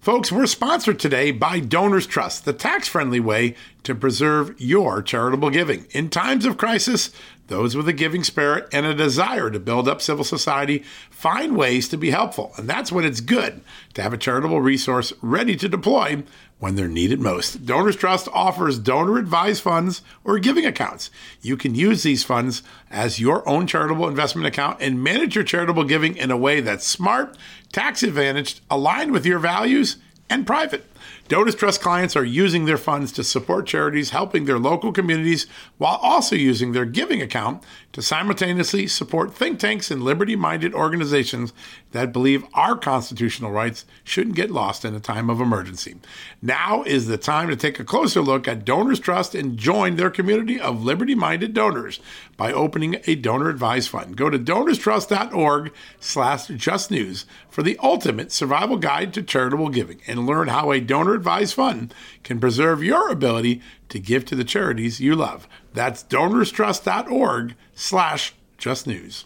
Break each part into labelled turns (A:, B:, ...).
A: Folks, we're sponsored today by Donors Trust, the tax-friendly way to preserve your charitable giving. In times of crisis, those with a giving spirit and a desire to build up civil society find ways to be helpful. And that's when it's good to have a charitable resource ready to deploy when they're needed most. Donors Trust offers donor-advised funds or giving accounts. You can use these funds as your own charitable investment account and manage your charitable giving in a way that's smart, tax-advantaged, aligned with your values, and private. Donors Trust clients are using their funds to support charities helping their local communities while also using their giving account to simultaneously support think tanks and liberty-minded organizations that believe our constitutional rights shouldn't get lost in a time of emergency. Now is the time to take a closer look at Donors Trust and join their community of liberty-minded donors by opening a donor-advised fund. Go to donorstrust.org/justnews for the ultimate survival guide to charitable giving and learn how a donor-advised fund can preserve your ability to give to the charities you love. That's donorstrust.org/justnews.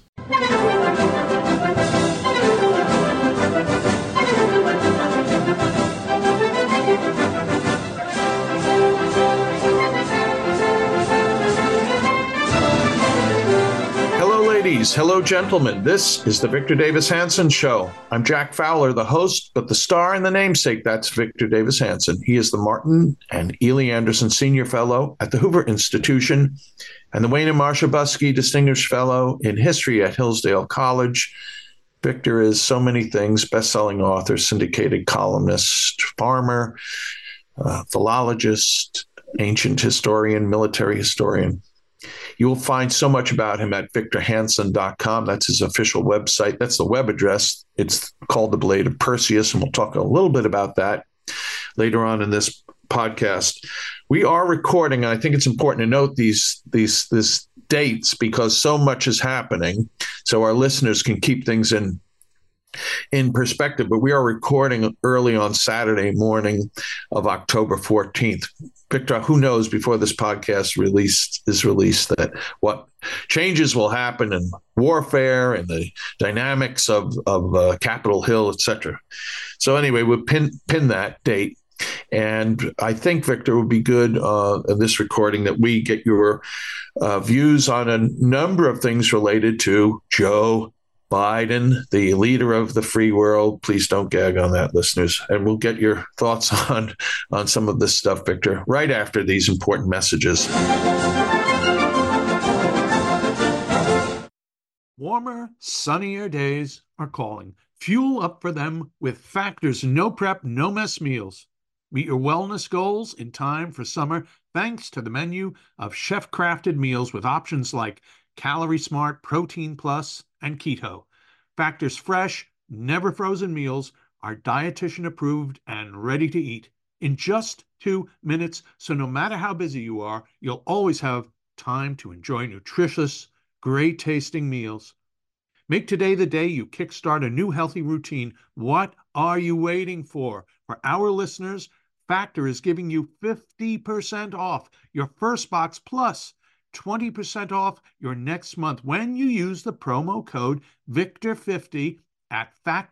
B: Hello, gentlemen. This is the Victor Davis Hanson Show. I'm Jack Fowler, the host, but the star and the namesake, that's Victor Davis Hanson. He is the Martin and Ely Anderson Senior Fellow at the Hoover Institution and the Wayne and Marcia Buskey Distinguished Fellow in History at Hillsdale College. Victor is so many things: best-selling author, syndicated columnist, farmer, philologist, ancient historian, military historian. You will find so much about him at victorhanson.com. That's his official website. That's the web address. It's called The Blade of Perseus, and we'll talk a little bit about that later on in this podcast. We are recording, and I think it's important to note these dates because so much is happening, so our listeners can keep things in perspective. But we are recording early on Saturday morning of October 14th. Victor, who knows before this podcast is released that what changes will happen in warfare and the dynamics of Capitol Hill, et cetera. So anyway, we'll pin that date. And I think, Victor, it would be good in this recording that we get your views on a number of things related to Joe Biden, the leader of the free world. Please don't gag on that, listeners. And we'll get your thoughts on some of this stuff, Victor, right after these important messages.
C: Warmer, sunnier days are calling. Fuel up for them with Factor's no prep, no mess meals. Meet your wellness goals in time for summer thanks to the menu of chef-crafted meals with options like Calorie Smart, Protein Plus, and Keto. Factor's fresh, never frozen meals are dietitian approved and ready to eat in just 2 minutes. So no matter how busy you are, you'll always have time to enjoy nutritious, great tasting meals. Make today the day you kickstart a new healthy routine. What are you waiting for? For our listeners, Factor is giving you 50% off your first box plus 20% off your next month when you use the promo code VICTOR50 at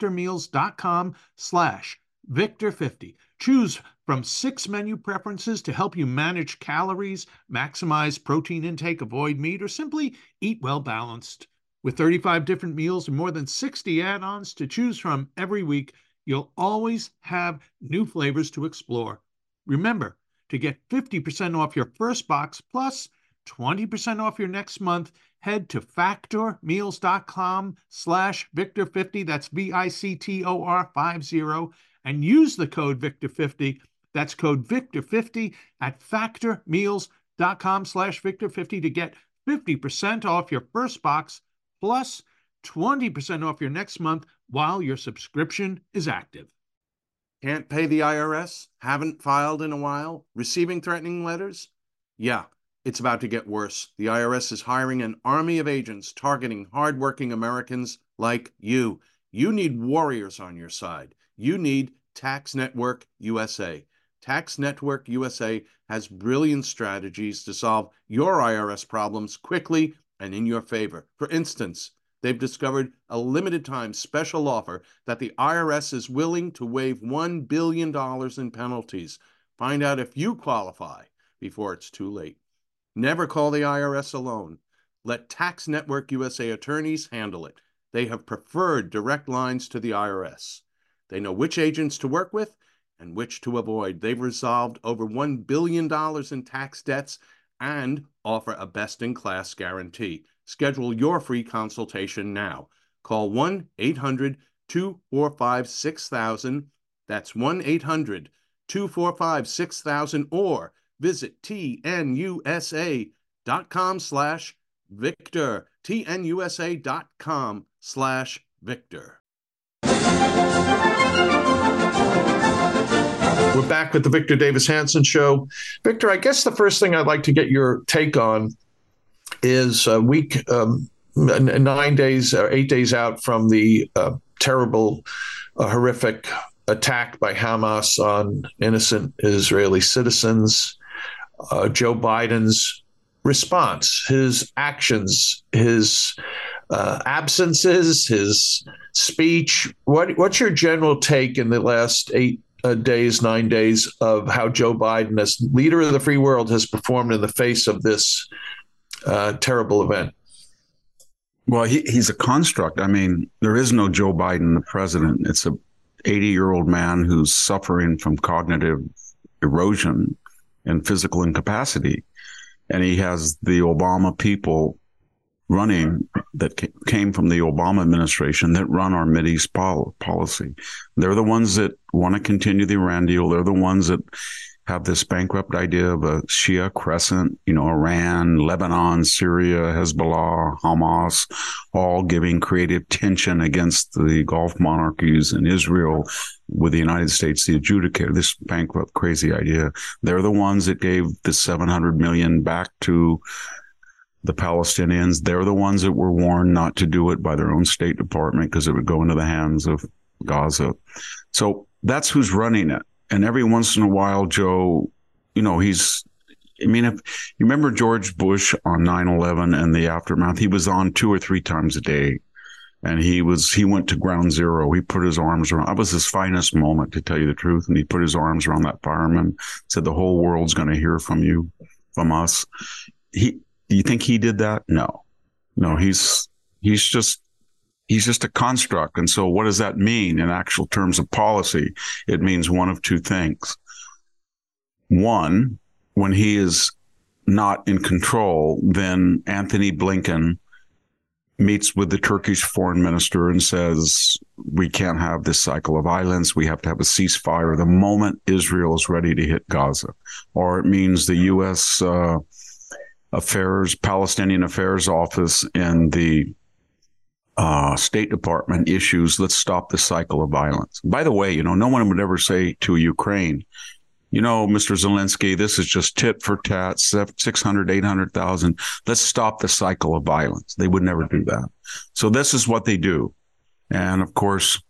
C: factormeals.com/VICTOR50. Choose from 6 menu preferences to help you manage calories, maximize protein intake, avoid meat, or simply eat well balanced. With 35 different meals and more than 60 add-ons to choose from every week, you'll always have new flavors to explore. Remember, to get 50% off your first box plus 20% off your next month, head to factormeals.com/Victor50, that's VICTOR50, and use the code Victor50. That's code Victor50 at factormeals.com/Victor50 to get 50% off your first box plus 20% off your next month while your subscription is active.
D: Can't pay the IRS? Haven't filed in a while? Receiving threatening letters? Yeah. It's about to get worse. The IRS is hiring an army of agents targeting hardworking Americans like you. You need warriors on your side. You need Tax Network USA. Tax Network USA has brilliant strategies to solve your IRS problems quickly and in your favor. For instance, They've discovered a limited time special offer that the IRS is willing to waive $1 billion in penalties. Find out if you qualify before it's too late. Never call the IRS alone. Let Tax Network USA attorneys handle it. They have preferred direct lines to the IRS. They know which agents to work with and which to avoid. They've resolved over $1 billion in tax debts and offer a best-in-class guarantee. Schedule your free consultation now. Call 1-800-245-6000. That's 1-800-245-6000, or visit tnusa.com/Victor. tnusa.com/Victor.
B: We're back with the Victor Davis Hanson Show. Victor, I guess the first thing I'd like to get your take on is a week, 9 days or 8 days out from the terrible, horrific attack by Hamas on innocent Israeli citizens. Joe Biden's response, his actions, his absences, his speech. What's your general take in the last 9 days of how Joe Biden, as leader of the free world, has performed in the face of this terrible event?
E: Well, he's a construct. I mean, there is no Joe Biden, the president. It's a 80-year-old man who's suffering from cognitive erosion and physical incapacity. And he has the Obama people running that came from the Obama administration that run our Mideast policy. They're the ones that want to continue the Iran deal. They're the ones that have this bankrupt idea of a Shia crescent, Iran, Lebanon, Syria, Hezbollah, Hamas, all giving creative tension against the Gulf monarchies and Israel, with the United States the adjudicator. This bankrupt, crazy idea. They're the ones that gave the $700 million back to the Palestinians. They're the ones that were warned not to do it by their own State Department because it would go into the hands of Gaza. So that's who's running it. And every once in a while, Joe, if you remember George Bush on 9/11 and the aftermath, he was on 2 or 3 times a day. And he went to ground zero. He put his arms around, that was his finest moment, to tell you the truth. And he put his arms around that fireman, said, the whole world's going to hear from you, from us. Do you think he did that? No, he's just a construct. And so what does that mean in actual terms of policy? It means one of two things. One, when he is not in control, then Anthony Blinken meets with the Turkish foreign minister and says, we can't have this cycle of violence. We have to have a ceasefire the moment Israel is ready to hit Gaza. Or it means the U.S. Palestinian Affairs Office and the State Department issues, let's stop the cycle of violence. By the way, no one would ever say to Ukraine, Mr. Zelensky, this is just tit for tat, 600, 800,000. Let's stop the cycle of violence. They would never do that. So this is what they do. And of course,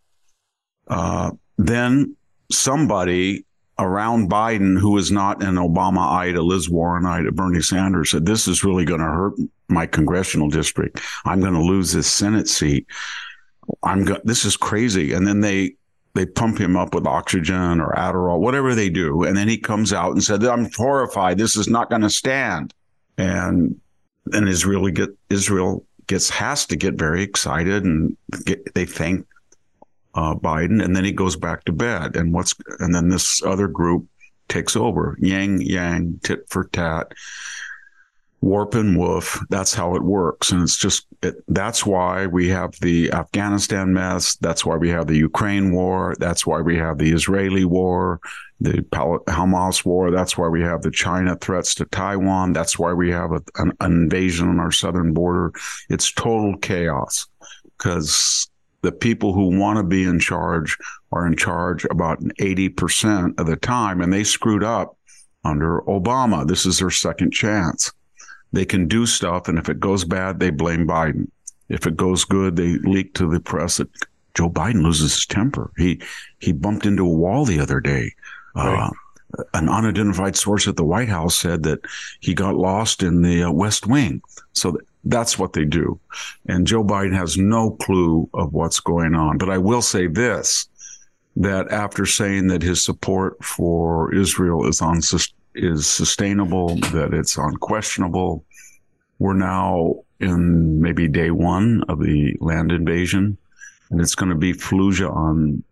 E: then somebody around Biden, who is not an Obama-ite, a Liz Warren-ite, a Bernie Sanders, said, this is really going to hurt my congressional district. I'm going to lose this Senate seat. This is crazy. And then they pump him up with oxygen or Adderall, whatever they do. And then he comes out and said, I'm horrified. This is not going to stand. And Israel has to get very excited, and they thank Biden, and then he goes back to bed. And then this other group takes over. Yang, yang, tit for tat, warp and woof. That's how it works. And that's why we have the Afghanistan mess. That's why we have the Ukraine war. That's why we have the Israeli war, the Hamas war. That's why we have the China threats to Taiwan. That's why we have an invasion on our southern border. It's total chaos because the people who want to be in charge are in charge about 80% of the time, and they screwed up under Obama. This is their second chance. They can do stuff, and if it goes bad, they blame Biden. If it goes good, they leak to the press that Joe Biden loses his temper. He bumped into a wall the other day. Right. An unidentified source at the White House said that he got lost in the West Wing. So That's what they do. And Joe Biden has no clue of what's going on. But I will say this, that after saying that his support for Israel is sustainable, that it's unquestionable, we're now in maybe day one of the land invasion, and it's going to be Fallujah on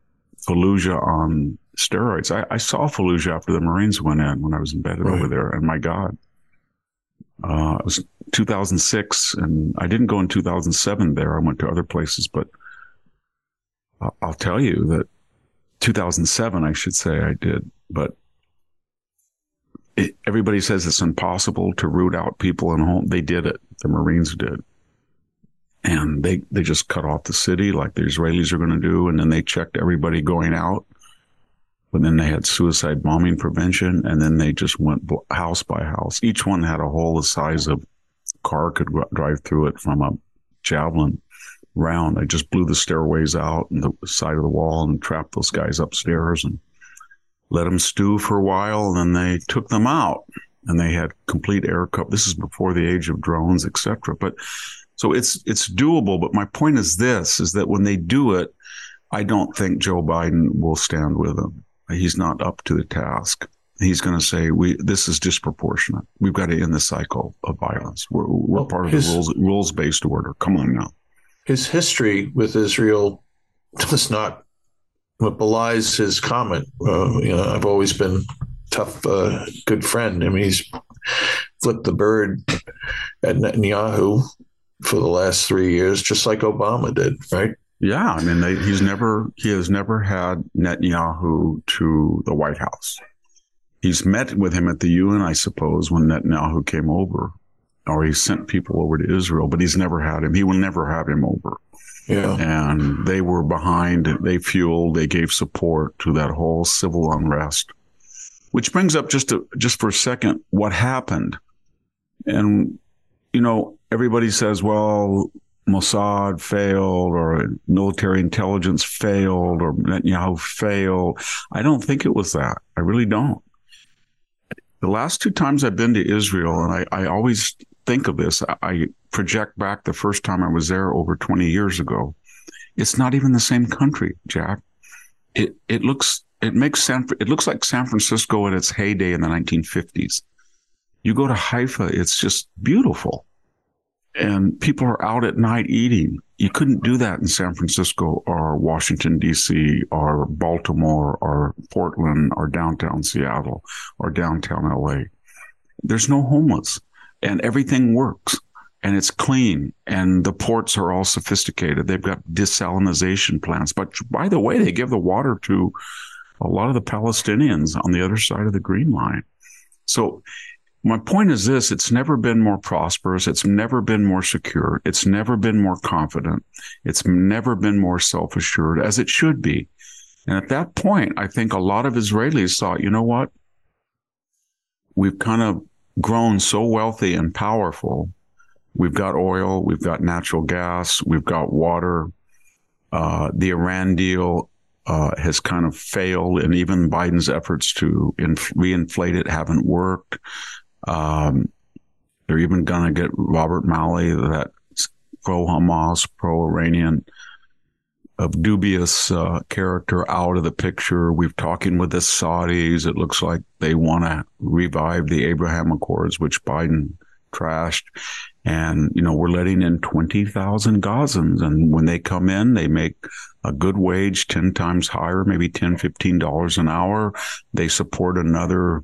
E: steroids. I saw Fallujah after the Marines went in when I was embedded over there, and my God. It was 2006, and I didn't go in 2007 there. I went to other places, but I'll tell you that 2007, I should say I did, but everybody says it's impossible to root out people in a home. They did it. The Marines did. And they just cut off the city like the Israelis are going to do, and then they checked everybody going out. But then they had suicide bombing prevention, and then they just went house by house. Each one had a hole the size of a car could drive through it from a javelin round. They just blew the stairways out and the side of the wall and trapped those guys upstairs and let them stew for a while. And then they took them out, and they had complete air cover. This is before the age of drones, etc. But so it's doable. But my point is this, is that when they do it, I don't think Joe Biden will stand with them. He's not up to the task. He's going to say, this is disproportionate. We've got to end the cycle of violence. We're part of the rules-based order. Come on now.
B: His history with Israel does not belies his comment. I've always been tough, good friend. I mean, he's flipped the bird at Netanyahu for the last 3 years, just like Obama did, right?
E: Yeah, I mean, he has never had Netanyahu to the White House. He's met with him at the UN, I suppose, when Netanyahu came over, or he sent people over to Israel, but he's never had him. He will never have him over. Yeah. And they were behind, they fueled, they gave support to that whole civil unrest, which brings up just for a second, what happened. And, everybody says, well, Mossad failed, or military intelligence failed, or Netanyahu failed. I don't think it was that. I really don't. The last 2 times I've been to Israel, and I always think of this, I project back the first time I was there over 20 years ago. It's not even the same country, Jack. It looks like San Francisco in its heyday in the 1950s. You go to Haifa, it's just beautiful. And people are out at night eating. You couldn't do that in San Francisco or Washington, D.C. or Baltimore or Portland or downtown Seattle or downtown L.A. There's no homeless, and everything works, and it's clean, and the ports are all sophisticated. They've got desalination plants. But by the way, they give the water to a lot of the Palestinians on the other side of the Green Line. So my point is this, it's never been more prosperous. It's never been more secure. It's never been more confident. It's never been more self-assured, as it should be. And at that point, I think a lot of Israelis thought, you know what? We've kind of grown so wealthy and powerful. We've got oil. We've got natural gas. We've got water. The Iran deal has kind of failed, and even Biden's efforts to reinflate it haven't worked. They're even going to get Robert Malley, that pro-Hamas, pro-Iranian, of dubious character, out of the picture. We've talking with the Saudis. It looks like they want to revive the Abraham Accords, which Biden trashed. And, we're letting in 20,000 Gazans. And when they come in, they make a good wage, 10 times higher, maybe $10, $15 an hour. They support another,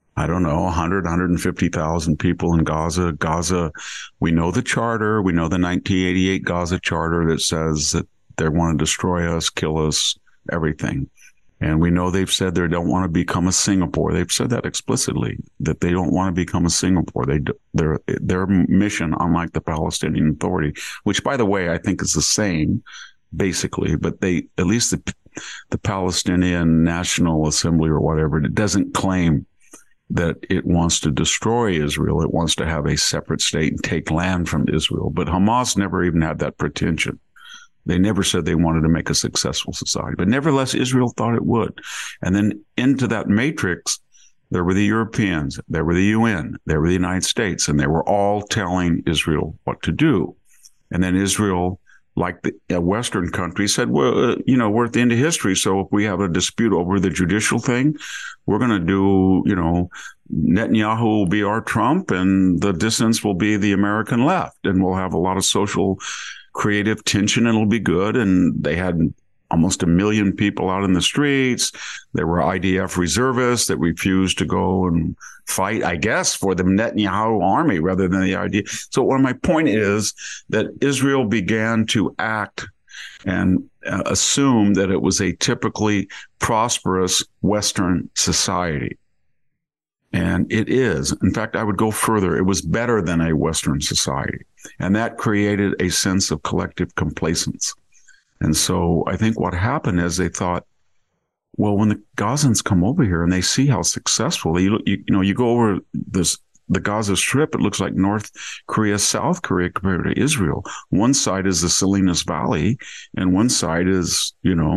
E: 150,000 people in Gaza. Gaza, we know the charter. We know the 1988 Gaza charter that says that they want to destroy us, kill us, everything. And we know they've said they don't want to become a Singapore. They've said that explicitly, that they don't want to become a Singapore. Their mission, unlike the Palestinian Authority, which, by the way, I think is the same, basically, but at least the Palestinian National Assembly or whatever, it doesn't claim that it wants to destroy Israel. It wants to have a separate state and take land from Israel. But Hamas never even had that pretension. They never said they wanted to make a successful society. But nevertheless, Israel thought it would. And then into that matrix, there were the Europeans, there were the UN, there were the United States, and they were all telling Israel what to do. And then Israel, like the Western countries, said, well, we're at the end of history. So if we have a dispute over the judicial thing, we're going to do, Netanyahu will be our Trump and the dissidents will be the American left. And we'll have a lot of social creative tension and it'll be good. And they had almost 1 million people out in the streets. There were IDF reservists that refused to go and fight, I guess, for the Netanyahu army rather than the idea. So my point is that Israel began to act and assume that it was a typically prosperous Western society. And it is. In fact, I would go further. It was better than a Western society. And that created a sense of collective complacence. And so I think what happened is they thought, well, when the Gazans come over here and they see how successful, you go over the Gaza Strip, it looks like North Korea, South Korea compared to Israel. One side is the Salinas Valley, and one side is,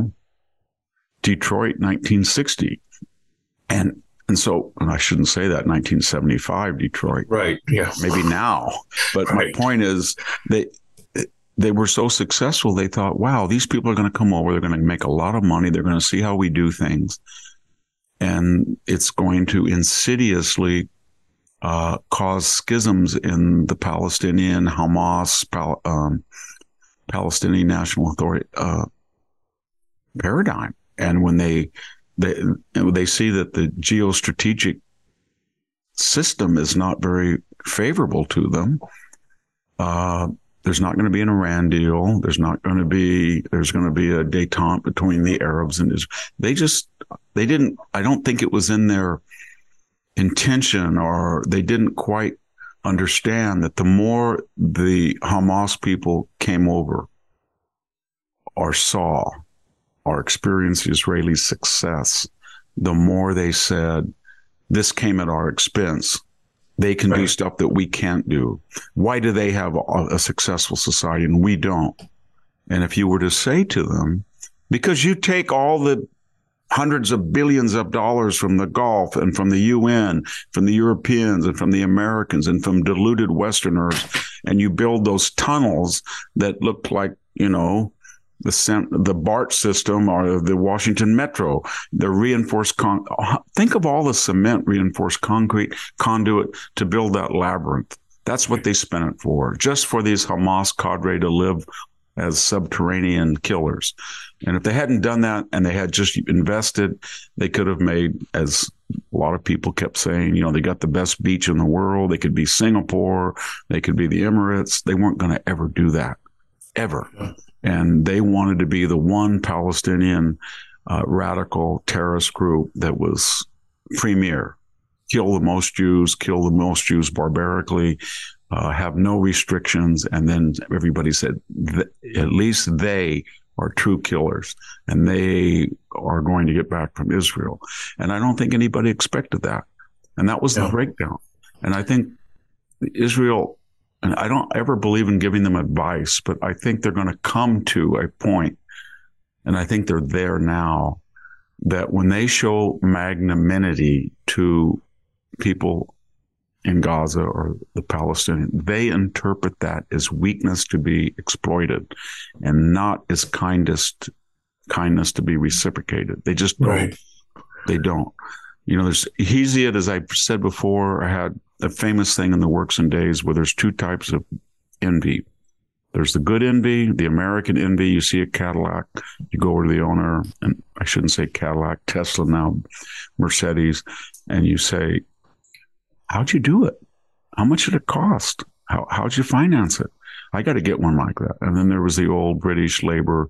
E: Detroit, 1960. And I shouldn't say that, 1975 Detroit.
B: Right, yeah.
E: Maybe now. But right. My point is they were so successful, they thought, wow, these people are going to come over. They're going to make a lot of money. They're going to see how we do things. And it's going to insidiously cause schisms in the Palestinian, Hamas, Palestinian National Authority paradigm. And when they see that the geostrategic system is not very favorable to them, there's not going to be an Iran deal. There's going to be a détente between the Arabs and Israel. I don't think it was in their intention, or they didn't quite understand that the more the Hamas people came over or saw or experienced Israeli success, the more they said, this came at our expense. They can do stuff that we can't do. Why do they have a successful society and we don't? And if you were to say to them, because you take all the hundreds of billions of dollars from the Gulf and from the UN, from the Europeans and from the Americans and from deluded Westerners, and you build those tunnels that look like, the BART system or the Washington Metro, the reinforced think of all the cement reinforced concrete conduit to build that labyrinth. That's what they spent it for, just for these Hamas cadre to live as subterranean killers. And if they hadn't done that and they had just invested, they could have made, as a lot of people kept saying, they got the best beach in the world. They could be Singapore. They could be the Emirates. They weren't going to ever do that, ever. And they wanted to be the one Palestinian radical terrorist group that was premier. Kill the most Jews barbarically, have no restrictions. And then everybody said, at least they are true killers and they are going to get back from Israel. And I don't think anybody expected that. And that was the breakdown. And I think Israel, and I don't ever believe in giving them advice, but I think they're going to come to a point, and I think they're there now, that when they show magnanimity to people in Gaza or the Palestinians, they interpret that as weakness to be exploited and not as kindness to be reciprocated. They just don't. Right. They don't. There's Hesiod, as I said before, had a famous thing in the Works and Days where there's two types of envy. There's the good envy, the American envy. You see a Cadillac, you go over to the owner, and I shouldn't say Cadillac, Tesla now, Mercedes, and you say, how'd you do it? How much did it cost? How'd you finance it? I got to get one like that. And then there was the old British labor.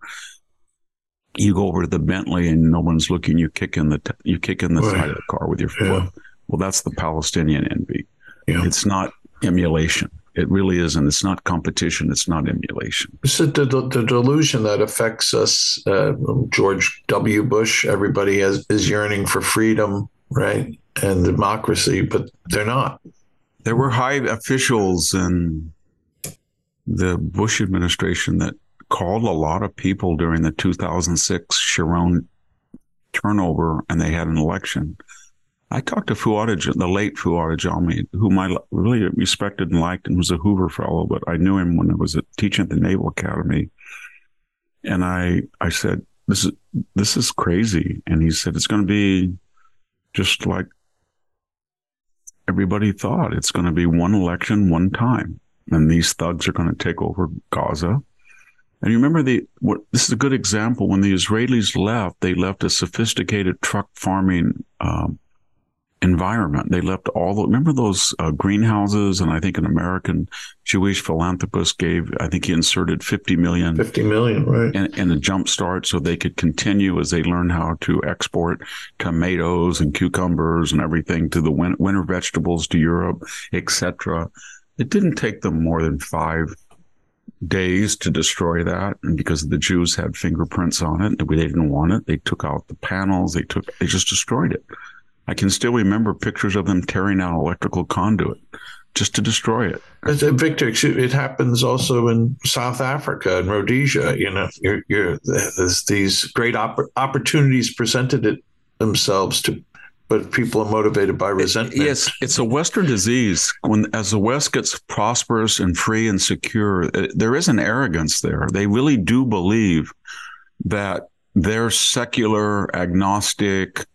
E: You go over to the Bentley and no one's looking. You kick in the side of the car with your foot. Yeah. Well, that's the Palestinian envy. Yeah. It's not emulation. It really isn't. It's not competition. It's not emulation.
B: It's the delusion that affects us. George W. Bush, everybody is yearning for freedom, right, and democracy, but they're not.
E: There were high officials in the Bush administration that called a lot of people during the 2006 Sharon turnover, and they had an election. I talked to the late Fuad Ajami, whom I really respected and liked, and was a Hoover fellow, but I knew him when I was teaching at the Naval Academy. And I said, this is crazy. And he said, it's going to be just like everybody thought. It's going to be one election, one time. And these thugs are going to take over Gaza. And you remember this is a good example. When the Israelis left, they left a sophisticated truck farming environment. They left remember those greenhouses? And I think an American Jewish philanthropist I think he inserted 50 million.
B: 50 million, right.
E: In a jump start so they could continue as they learn how to export tomatoes and cucumbers and everything to the winter vegetables to Europe, etc. It didn't take them more than 5 days to destroy that. And because the Jews had fingerprints on it, they didn't want it. They took out the panels. They just destroyed it. I can still remember pictures of them tearing out electrical conduit just to destroy it.
B: Victor, it happens also in South Africa and Rhodesia. There's these great opportunities presented themselves but people are motivated by resentment.
E: Yes, it's a Western disease. As the West gets prosperous and free and secure, there is an arrogance there. They really do believe that their secular, agnostic,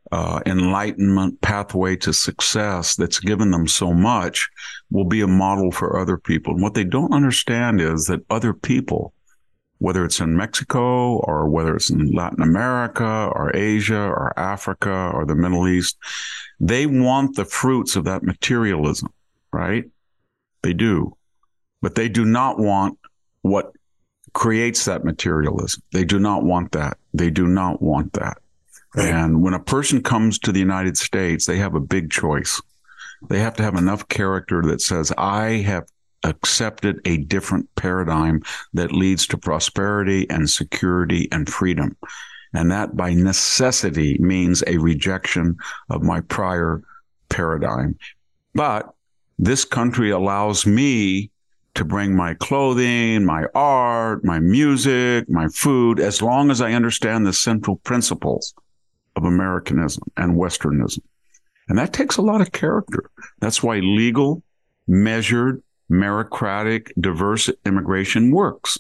E: enlightenment pathway to success that's given them so much will be a model for other people. And what they don't understand is that other people, whether it's in Mexico or whether it's in Latin America or Asia or Africa or the Middle East, they want the fruits of that materialism, right? They do. But they do not want what creates that materialism. They do not want that. They do not want that. Right. And when a person comes to the United States, they have a big choice. They have to have enough character that says, I have accepted a different paradigm that leads to prosperity and security and freedom. And that by necessity means a rejection of my prior paradigm. But this country allows me to bring my clothing, my art, my music, my food, as long as I understand the central principles of Americanism and Westernism. And that takes a lot of character. That's why legal, measured, meritocratic, diverse immigration works.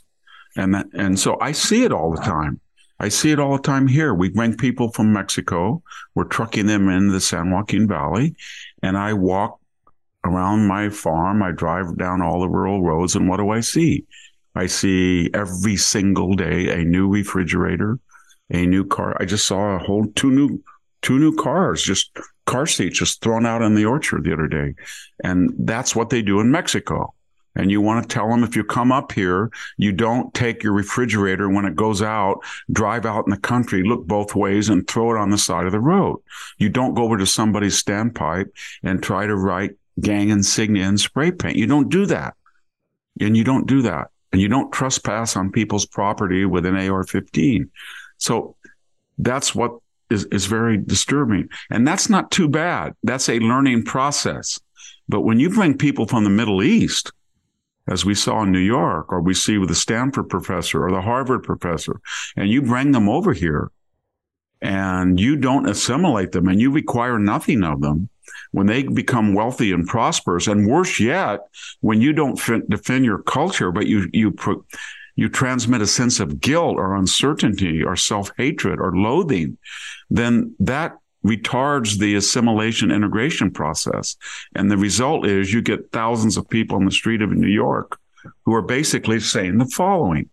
E: And so I see it all the time. I see it all the time here. We bring people from Mexico. We're trucking them into the San Joaquin Valley. And I walk around my farm. I drive down all the rural roads. And what do I see? I see every single day a new refrigerator, a new car. I just saw two new cars, just car seats just thrown out in the orchard the other day. And that's what they do in Mexico. And you want to tell them, if you come up here, you don't take your refrigerator when it goes out, drive out in the country, look both ways and throw it on the side of the road. You don't go over to somebody's standpipe and try to write gang insignia and spray paint. You don't do that. And you don't do that. And you don't trespass on people's property with an AR-15. So that's what is very disturbing. And that's not too bad. That's a learning process. But when you bring people from the Middle East, as we saw in New York, or we see with the Stanford professor or the Harvard professor, and you bring them over here and you don't assimilate them and you require nothing of them, when they become wealthy and prosperous, and worse yet, when you don't defend your culture, but you transmit a sense of guilt or uncertainty or self-hatred or loathing, then that retards the assimilation integration process. And the result is you get thousands of people on the street of New York who are basically saying the following: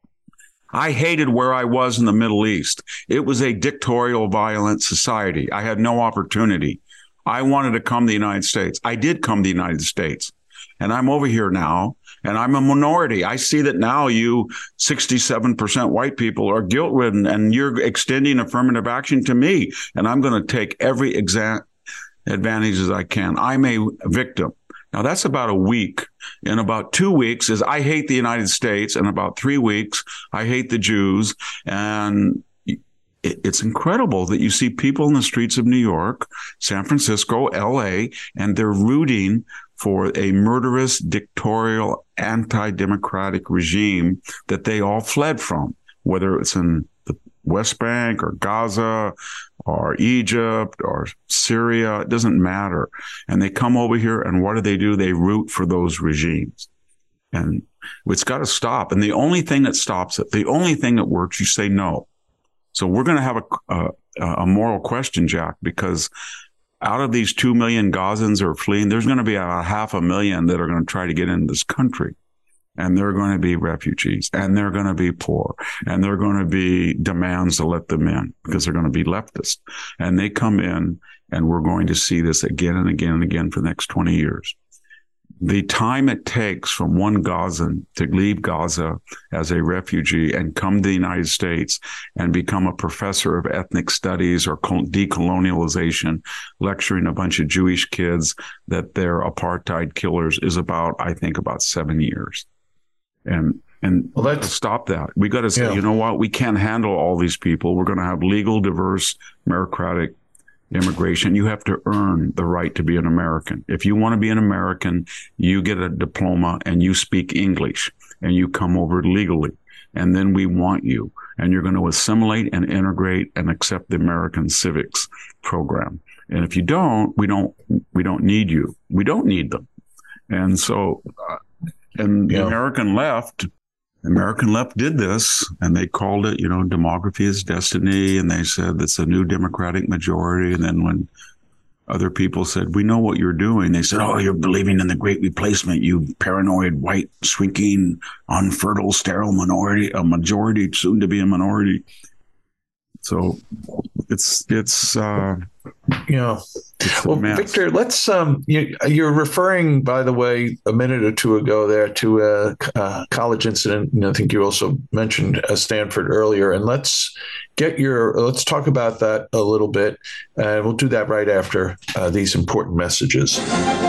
E: I hated where I was in the Middle East. It was a dictatorial, violent society. I had no opportunity. I wanted to come to the United States. I did come to the United States. And I'm over here now, and I'm a minority. I see that now you 67% white people are guilt-ridden, and you're extending affirmative action to me. And I'm going to take every advantage as I can. I'm a victim. Now, that's about a week. In about 2 weeks is I hate the United States. In about 3 weeks, I hate the Jews. And it's incredible that you see people in the streets of New York, San Francisco, LA, and they're rooting for a murderous, dictatorial, anti-democratic regime that they all fled from, whether it's in the West Bank or Gaza or Egypt or Syria. It doesn't matter. And they come over here, and what do? They root for those regimes. And it's got to stop. And the only thing that stops it, the only thing that works, you say no. So we're going to have a moral question, Jack, because out of these 2 million Gazans are fleeing, there's going to be about 500,000 that are going to try to get into this country. And they're going to be refugees, and they're going to be poor, and they're going to be demands to let them in because they're going to be leftist. And they come in, and we're going to see this again and again and again for the next 20 years. The time it takes from one Gazan to leave Gaza as a refugee and come to the United States and become a professor of ethnic studies or decolonialization, lecturing a bunch of Jewish kids that they're apartheid killers, is about 7 years. And well, let's stop that. We got to say, you know what? We can't handle all these people. We're going to have legal, diverse, meritocratic immigration. You have to earn the right to be an American. If you want to be an American, you get a diploma and you speak English and you come over legally. And then we want you, and you're going to assimilate and integrate and accept the American civics program. And if you don't, we don't need you. We don't need them. And so, the American left did this, and they called it, demography is destiny. And they said it's a new democratic majority. And then when other people said, we know what you're doing, they said, oh, you're believing in the great replacement, you paranoid, white, shrinking, unfertile, sterile minority, a majority, soon to be a minority. So it's well,
B: Victor, let's you're referring, by the way, a minute or two ago there to a college incident, and I think you also mentioned Stanford earlier. And let's talk about that a little bit, and we'll do that right after these important messages.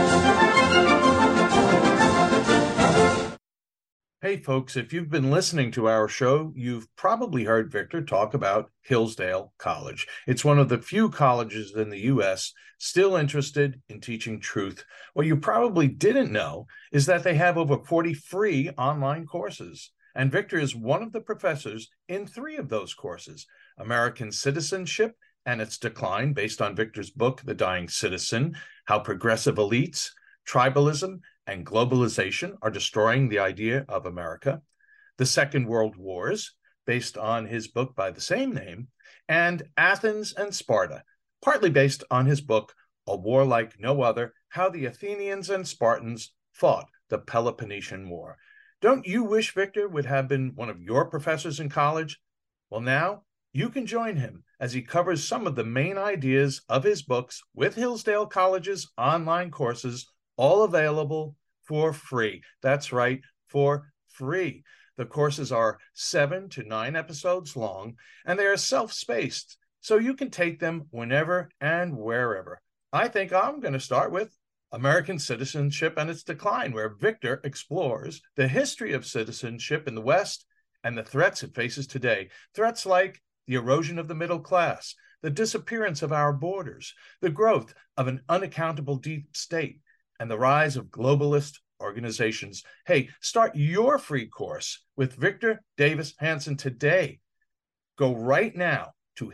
C: Hey, folks, if you've been listening to our show, you've probably heard Victor talk about Hillsdale College. It's one of the few colleges in the U.S. still interested in teaching truth. What you probably didn't know is that they have over 40 free online courses. And Victor is one of the professors in 3 of those courses: American Citizenship and Its Decline, based on Victor's book, The Dying Citizen, How Progressive Elites, Tribalism, and Globalization Are Destroying the Idea of America, The Second World Wars, based on his book by the same name, and Athens and Sparta, partly based on his book, A War Like No Other, How the Athenians and Spartans Fought the Peloponnesian War. Don't you wish Victor would have been one of your professors in college? Well, now you can join him as he covers some of the main ideas of his books with Hillsdale College's online courses, all available for free. That's right, for free. The courses are 7 to 9 episodes long, and they are self-spaced, so you can take them whenever and wherever. I think I'm going to start with American Citizenship and Its Decline, where Victor explores the history of citizenship in the West and the threats it faces today. Threats like the erosion of the middle class, the disappearance of our borders, the growth of an unaccountable deep state, and the rise of globalist organizations. Hey, start your free course with Victor Davis Hanson today. Go right now to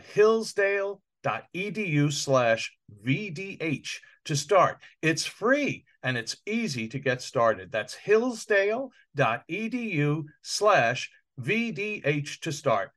C: hillsdale.edu/VDH to start. It's free and it's easy to get started. That's hillsdale.edu/VDH to start.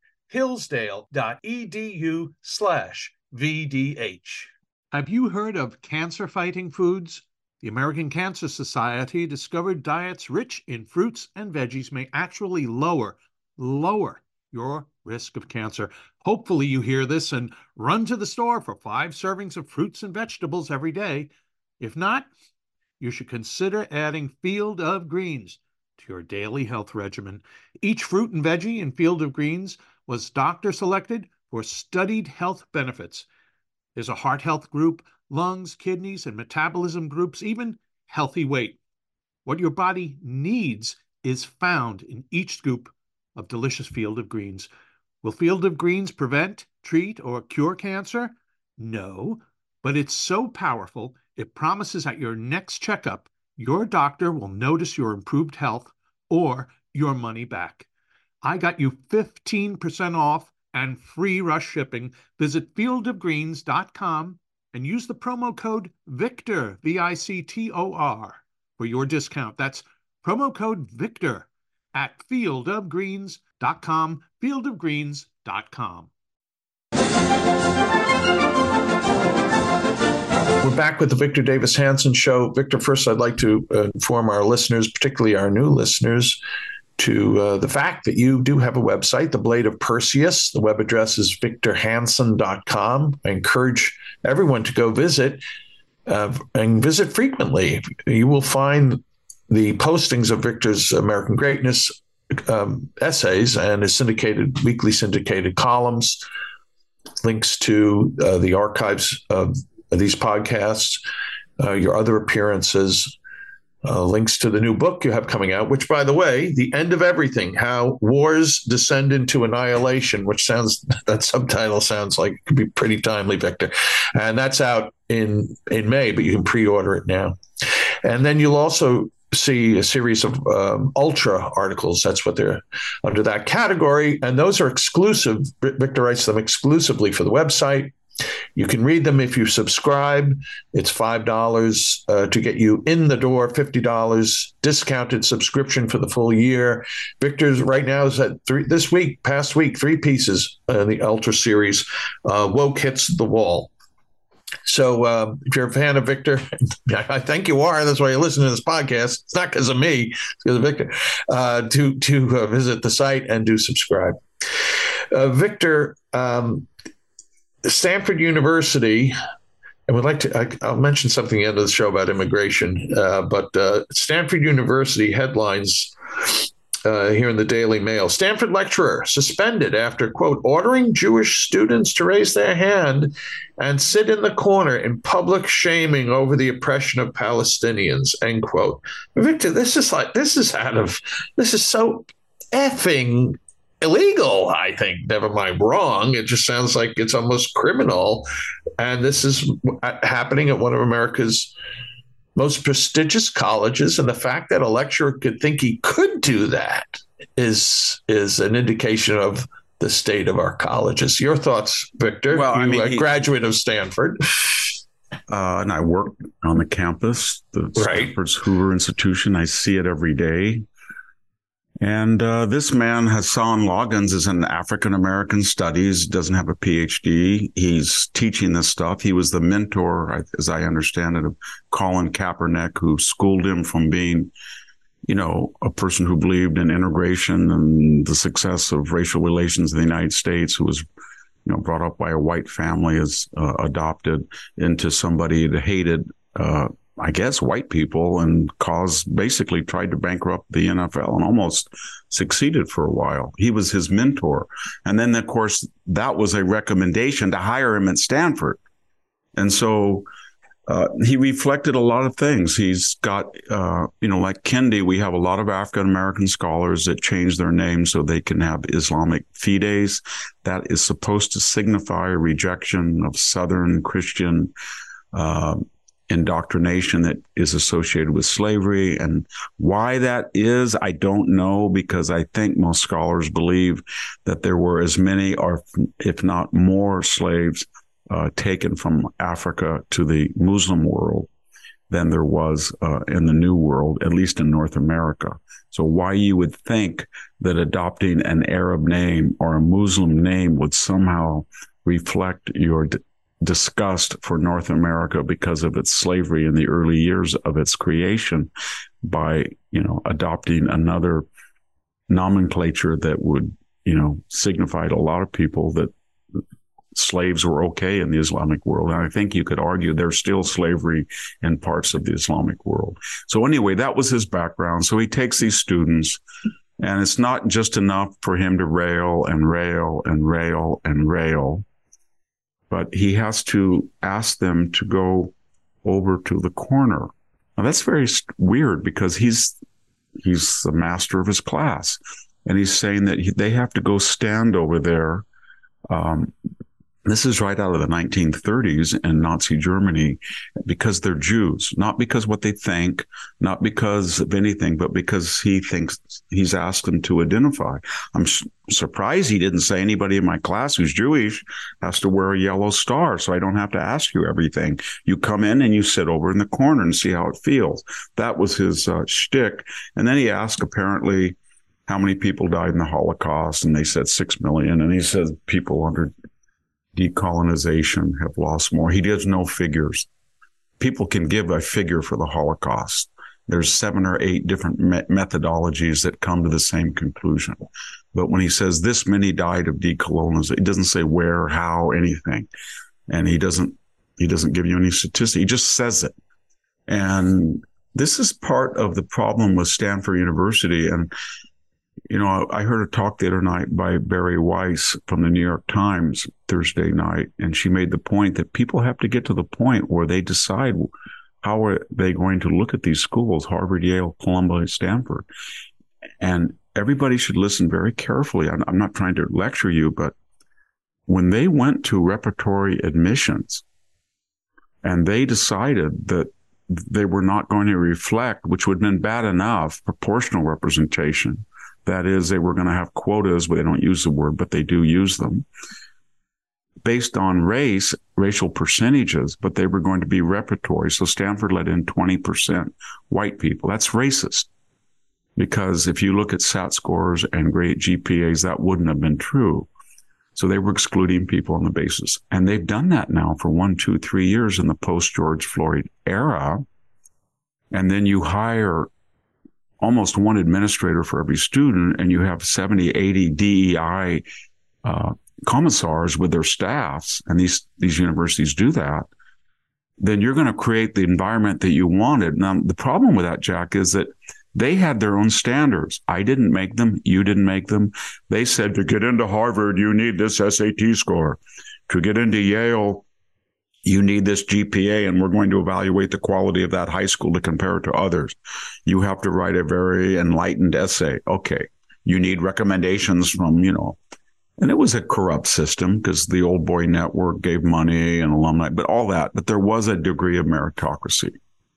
C: hillsdale.edu/VDH. Have you heard of cancer-fighting foods? The American Cancer Society discovered diets rich in fruits and veggies may actually lower your risk of cancer. Hopefully you hear this and run to the store for 5 servings of fruits and vegetables every day. If not, you should consider adding Field of Greens to your daily health regimen. Each fruit and veggie in Field of Greens was doctor selected for studied health benefits. There's a heart health group, lungs, kidneys, and metabolism groups, even healthy weight. What your body needs is found in each scoop of delicious Field of Greens. Will Field of Greens prevent, treat, or cure cancer? No, but it's so powerful, it promises at your next checkup, your doctor will notice your improved health or your money back. I got you 15% off and free rush shipping. Visit fieldofgreens.com and use the promo code VICTOR, VICTOR, for your discount. That's promo code VICTOR at fieldofgreens.com, fieldofgreens.com.
B: We're back with the Victor Davis Hanson Show. Victor, first I'd like to inform our listeners, particularly our new listeners, to the fact that you do have a website, The Blade of Perseus. The web address is victorhanson.com. I encourage everyone to go visit and visit frequently. You will find the postings of Victor's American Greatness essays and his weekly syndicated columns, links to the archives of these podcasts, your other appearances, links to the new book you have coming out, which, by the way, The End of Everything, How Wars Descend into Annihilation, which that subtitle sounds like it could be pretty timely, Victor. And that's out in May, but you can pre-order it now. And then you'll also see a series of ultra articles. That's what they're under that category. And those are exclusive. Victor writes them exclusively for the website. You can read them if you subscribe. It's $5 to get you in the door, $50 discounted subscription for the full year. Victor's right now is at past week, 3 pieces in the Ultra series. Woke Hits the Wall. So if you're a fan of Victor, I think you are. That's why you listen to this podcast. It's not because of me. It's because of Victor. To visit the site and do subscribe. Victor, Stanford University, and I'll mention something at the end of the show about immigration, but Stanford University headlines here in the Daily Mail. Stanford lecturer suspended after, quote, ordering Jewish students to raise their hand and sit in the corner in public shaming over the oppression of Palestinians, end quote. Victor, this is so effing illegal, I think. Never mind wrong. It just sounds like it's almost criminal. And this is happening at one of America's most prestigious colleges. And the fact that a lecturer could think he could do that is an indication of the state of our colleges. Your thoughts, Victor?
E: Well,
B: a graduate of Stanford.
E: And I work on the campus, the Stanford's Hoover Institution. I see it every day. And this man, Hassan Loggins, is an African-American studies, doesn't have a PhD. He's teaching this stuff. He was the mentor, as I understand it, of Colin Kaepernick, who schooled him from being, a person who believed in integration and the success of racial relations in the United States, who was, brought up by a white family, as adopted into somebody that hated I guess, white people and basically tried to bankrupt the NFL and almost succeeded for a while. He was his mentor. And then, of course, that was a recommendation to hire him at Stanford. And so he reflected a lot of things. He's got, like Kendi, we have a lot of African-American scholars that change their name so they can have Islamic fides. That is supposed to signify a rejection of Southern Christian indoctrination that is associated with slavery. And why that is, I don't know, because I think most scholars believe that there were as many, or if not more, slaves taken from Africa to the Muslim world than there was in the New World, at least in North America. So why you would think that adopting an Arab name or a Muslim name would somehow reflect your disgust for North America because of its slavery in the early years of its creation by, adopting another nomenclature that would, signify to a lot of people that slaves were okay in the Islamic world. And I think you could argue there's still slavery in parts of the Islamic world. So anyway, that was his background. So he takes these students, and it's not just enough for him to rail and rail and rail and rail, but he has to ask them to go over to the corner. Now that's very weird because he's the master of his class. And he's saying that they have to go stand over there This is right out of the 1930s in Nazi Germany, because they're Jews, not because what they think, not because of anything, but because he thinks he's asked them to identify. I'm surprised he didn't say anybody in my class who's Jewish has to wear a yellow star, so I don't have to ask you everything. You come in and you sit over in the corner and see how it feels. That was his shtick. And then he asked, apparently, how many people died in the Holocaust, and they said 6 million. And he said people under decolonization have lost more. He gives no figures. People can give a figure for the Holocaust. There's 7 or 8 different methodologies that come to the same conclusion. But when he says this many died of decolonization, he doesn't say where, how, anything. And he doesn't give you any statistics. He just says it. And this is part of the problem with Stanford University. And you know, I heard a talk the other night by Barry Weiss from the New York Times Thursday night, and she made the point that people have to get to the point where they decide how are they going to look at these schools, Harvard, Yale, Columbia, Stanford. And everybody should listen very carefully. I'm not trying to lecture you, but when they went to repertory admissions and they decided that they were not going to reflect, which would have been bad enough, proportional representation. That is, they were going to have quotas, where they don't use the word, but they do use them, based on racial percentages, but they were going to be repertory. So Stanford let in 20% white people. That's racist, because if you look at SAT scores and great GPAs, that wouldn't have been true. So they were excluding people on the basis. And they've done that now for 1, 2, 3 years in the post-George Floyd era. And then you hire almost one administrator for every student, and you have 70, 80 DEI commissars with their staffs, and these universities do that, then you're going to create the environment that you wanted. Now, the problem with that, Jack, is that they had their own standards. I didn't make them. You didn't make them. They said, to get into Harvard, you need this SAT score. To get into Yale, you need this GPA, and we're going to evaluate the quality of that high school to compare it to others. You have to write a very enlightened essay. Okay. You need recommendations from, and it was a corrupt system because the Old Boy Network gave money and alumni, but all that. But there was a degree of meritocracy.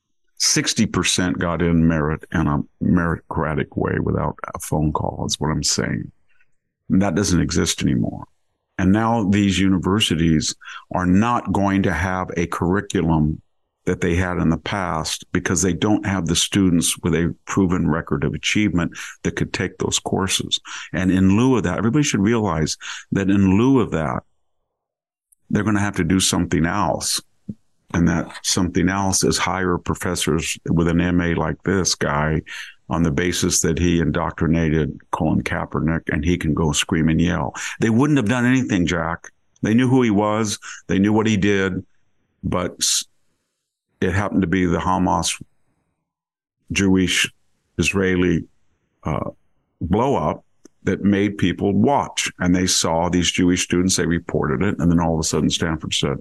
E: 60% got in merit in a meritocratic way without a phone call, is what I'm saying. And that doesn't exist anymore. And now these universities are not going to have a curriculum that they had in the past because they don't have the students with a proven record of achievement that could take those courses. And in lieu of that, everybody should realize that in lieu of that, they're going to have to do something else. And that something else is hire professors with an MA like this guy on the basis that he indoctrinated Colin Kaepernick and he can go scream and yell. They wouldn't have done anything, Jack. They knew who he was. They knew what he did. But it happened to be the Hamas Jewish Israeli blow up that made people watch. And they saw these Jewish students. They reported it. And then all of a sudden Stanford said,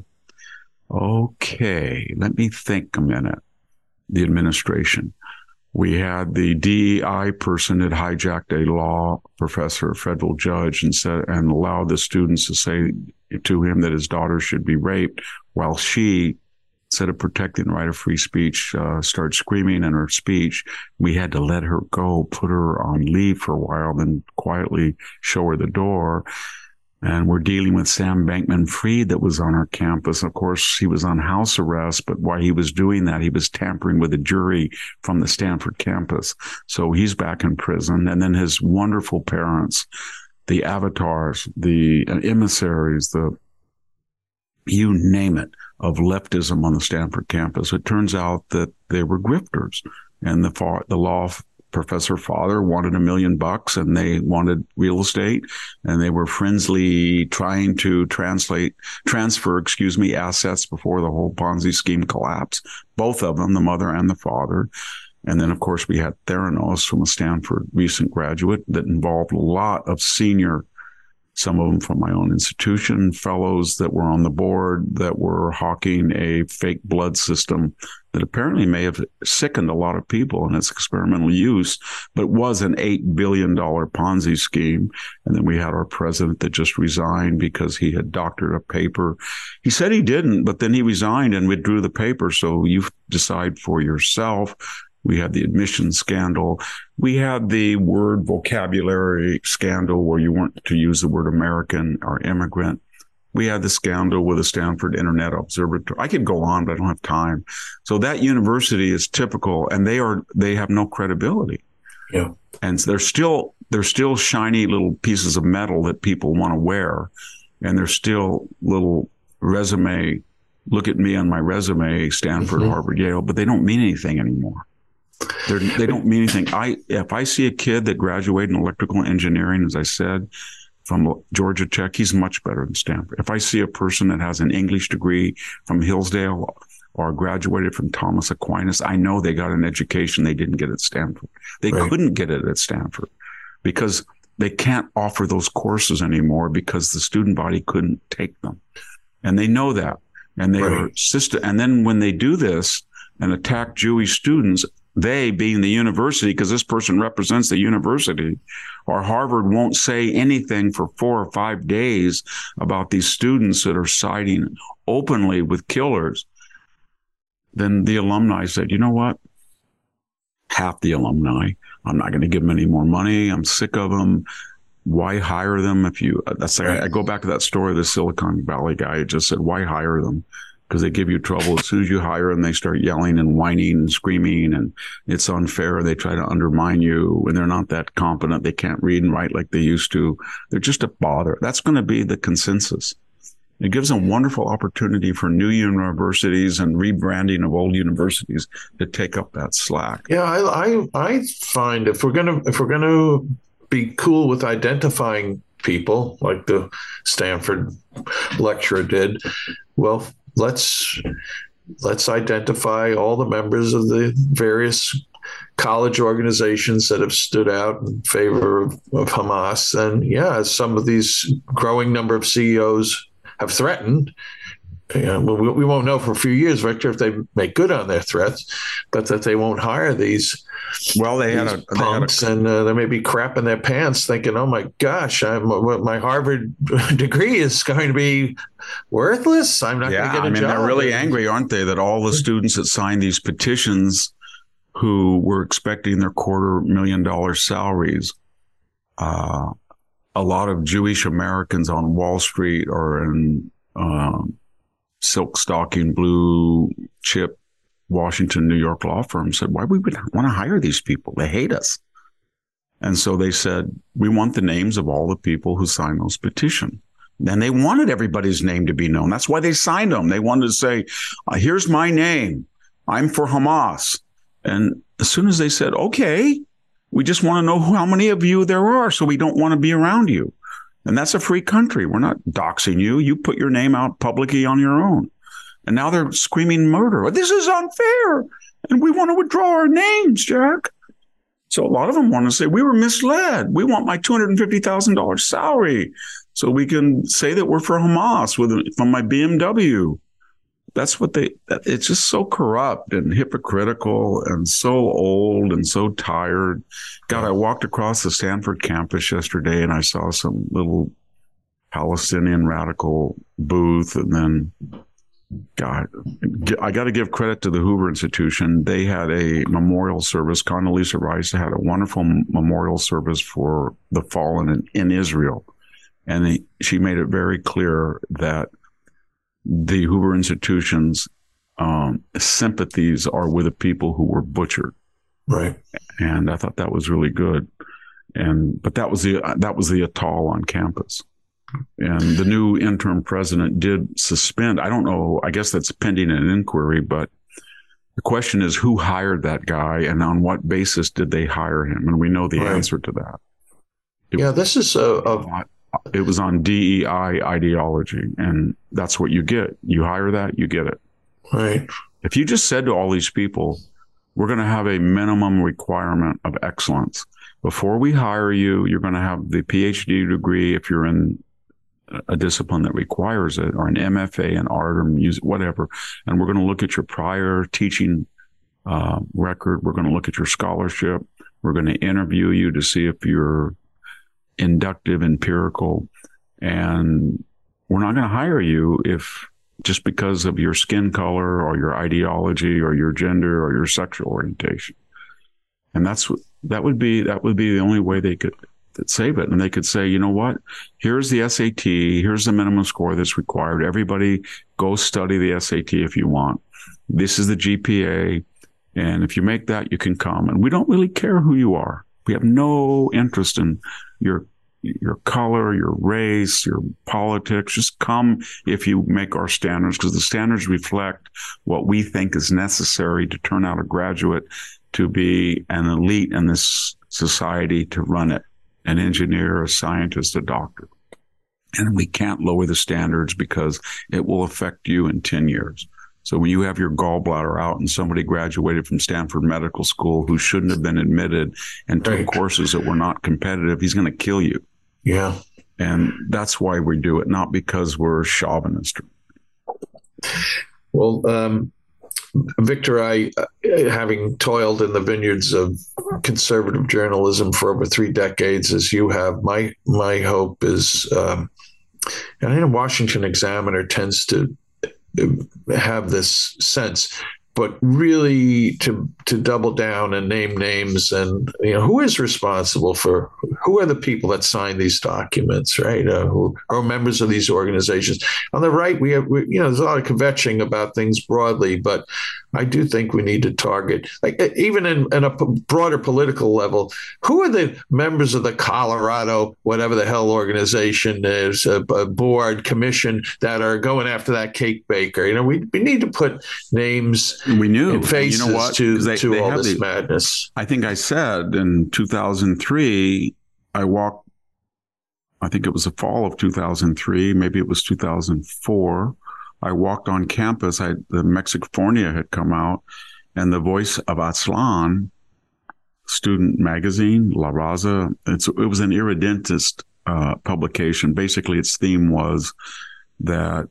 E: okay, let me think a minute. The administration. We had the DEI person that hijacked a law professor, a federal judge, and allowed the students to say to him that his daughter should be raped, while she, instead of protecting the right of free speech, started screaming in her speech. We had to let her go, put her on leave for a while, then quietly show her the door. And we're dealing with Sam Bankman-Fried that was on our campus. Of course, he was on house arrest, but while he was doing that, he was tampering with a jury from the Stanford campus. So he's back in prison. And then his wonderful parents, the avatars, the emissaries, you name it, of leftism on the Stanford campus. It turns out that they were grifters. And the law professor father wanted $1 million and they wanted real estate, and they were frenziedly trying to transfer assets before the whole Ponzi scheme collapsed. Both of them, the mother and the father. And then, of course, we had Theranos from a Stanford recent graduate that involved a lot of senior some of them from my own institution, fellows that were on the board that were hawking a fake blood system that apparently may have sickened a lot of people in its experimental use, but was an $8 billion Ponzi scheme. And then we had our president that just resigned because he had doctored a paper. He said he didn't, but then he resigned and withdrew the paper. So you decide for yourself. We had the admissions scandal. We had the word vocabulary scandal where you weren't to use the word American or immigrant. We had the scandal with the Stanford Internet Observatory. I could go on, but I don't have time. So that university is typical, and they have no credibility.
B: Yeah.
E: And they're still shiny little pieces of metal that people want to wear. And they're still little resume, look at me on my resume, Stanford, Harvard, Yale, but they don't mean anything anymore. They don't mean anything. If I see a kid that graduated in electrical engineering, as I said, from Georgia Tech, he's much better than Stanford. If I see a person that has an English degree from Hillsdale or graduated from Thomas Aquinas, I know they got an education they didn't get at Stanford. They couldn't get it at Stanford because they can't offer those courses anymore because the student body couldn't take them. And they know that. And they are and then when they do this and attack Jewish students, they being the university, because this person represents the university, or Harvard won't say anything for 4 or 5 days about these students that are siding openly with killers. Then the alumni said, you know what? Half the alumni, I'm not going to give them any more money. I'm sick of them. Why hire them? I go back to that story of the Silicon Valley guy who just said, why hire them? Because they give you trouble. As soon as you hire them, they start yelling and whining and screaming, and it's unfair. They try to undermine you when they're not that competent. They can't read and write like they used to. They're just a bother. That's going to be the consensus. It gives a wonderful opportunity for new universities and rebranding of old universities to take up that slack.
B: Yeah, I find if we're gonna be cool with identifying people like the Stanford lecturer did, well, let's identify all the members of the various college organizations that have stood out in favor of Hamas. And yeah, some of these growing number of CEOs have threatened. We won't know for a few years, Victor, if they make good on their threats, but that they won't hire these.
E: Well, they had
B: and they may be crapping their pants, thinking, "Oh my gosh, my Harvard degree is going to be worthless. I'm not going to get a job."
E: They're really angry, aren't they? That all the students that signed these petitions, who were expecting their $250,000 salaries, a lot of Jewish Americans on Wall Street or in silk stocking, blue chip, Washington, New York law firms said, why would we want to hire these people? They hate us. And so they said, we want the names of all the people who signed those petitions. And they wanted everybody's name to be known. That's why they signed them. They wanted to say, here's my name. I'm for Hamas. And as soon as they said, okay, we just want to know how many of you there are, so we don't want to be around you. And that's a free country. We're not doxing you. You put your name out publicly on your own. And now they're screaming murder. This is unfair. And we want to withdraw our names, Jack. So a lot of them want to say, we were misled. We want my $250,000 salary so we can say that we're for Hamas from my BMW. That's what it's just so corrupt and hypocritical and so old and so tired. God, I walked across the Stanford campus yesterday and I saw some little Palestinian radical booth. And then, God, I got to give credit to the Hoover Institution. They had a memorial service. Condoleezza Rice had a wonderful memorial service for the fallen in Israel. And she made it very clear that the Hoover Institution's sympathies are with the people who were butchered.
B: Right.
E: And I thought that was really good. But that was the atoll on campus. And the new interim president did suspend. I don't know. I guess that's pending an inquiry. But the question is, who hired that guy, and on what basis did they hire him? And we know the answer to that.
B: This is
E: it was on DEI ideology, and that's what you get. You hire that, you get it.
B: Right.
E: If you just said to all these people, we're going to have a minimum requirement of excellence, before we hire you, you're going to have the PhD degree if you're in a discipline that requires it, or an MFA in art or music, whatever. And we're going to look at your prior teaching record. We're going to look at your scholarship. We're going to interview you to see if you're inductive, empirical, and we're not going to hire you if just because of your skin color or your ideology or your gender or your sexual orientation. And that would be the only way they could save it. And they could say, you know what, here's the SAT, here's the minimum score that's required. Everybody go study the SAT if you want. This is the GPA. And if you make that, you can come. And we don't really care who you are. We have no interest in your color, your race, your politics. Just come if you make our standards, because the standards reflect what we think is necessary to turn out a graduate to be an elite in this society, to run it, an engineer, a scientist, a doctor. And we can't lower the standards because it will affect you in 10 years. So when you have your gallbladder out and somebody graduated from Stanford Medical School who shouldn't have been admitted and took courses that were not competitive, he's going to kill you.
B: Yeah.
E: And that's why we do it, not because we're chauvinist.
B: Well, Victor, I, having toiled in the vineyards of conservative journalism for over 3 decades, as you have, my hope is, and I know Washington Examiner tends to have this sense, but really to double down and name names, and who is responsible for, who are the people that sign these documents, right? Who are members of these organizations? On the right, we have there's a lot of kvetching about things broadly, but I do think we need to target, like even in a broader political level, who are the members of the Colorado, whatever the hell organization is, a board, commission, that are going after that cake baker? We need to put names and faces to all this madness.
E: I think I said in 2003, I walked, I think it was the fall of 2003, maybe it was 2004. I walked on campus. The Mexifornia had come out, and the Voice of Aztlan student magazine, La Raza, it was an irredentist publication. Basically, its theme was that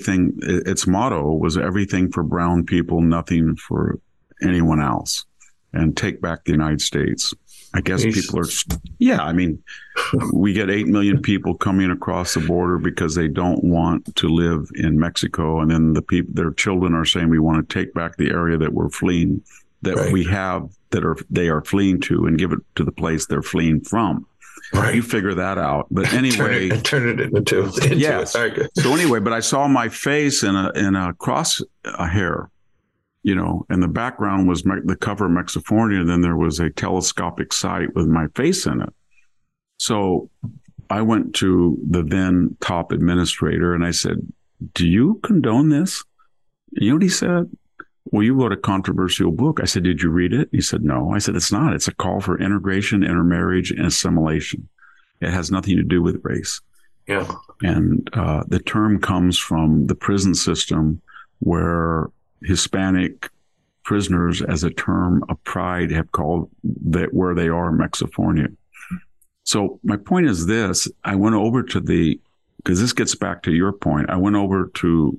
E: its motto was everything for brown people, nothing for anyone else, and take back the United States. I guess people are, we get 8 million people coming across the border because they don't want to live in Mexico. And then their children are saying, we want to take back the area that we're fleeing, that we have, they are fleeing to, and give it to the place they're fleeing from. Right. You figure that out. But anyway,
B: turn it into
E: yes.
B: It.
E: So anyway, but I saw my face in a cross hair. And the background was the cover of Mexifornia, and then there was a telescopic sight with my face in it. So I went to the then top administrator and I said, do you condone this? You know what he said? Well, you wrote a controversial book. I said, did you read it? He said, no. I said, it's not. It's a call for integration, intermarriage, and assimilation. It has nothing to do with race.
B: Yeah.
E: And the term comes from the prison system, where Hispanic prisoners, as a term of pride, have called that where they are Mexifornia. So my point is this: I went over to because this gets back to your point. I went over to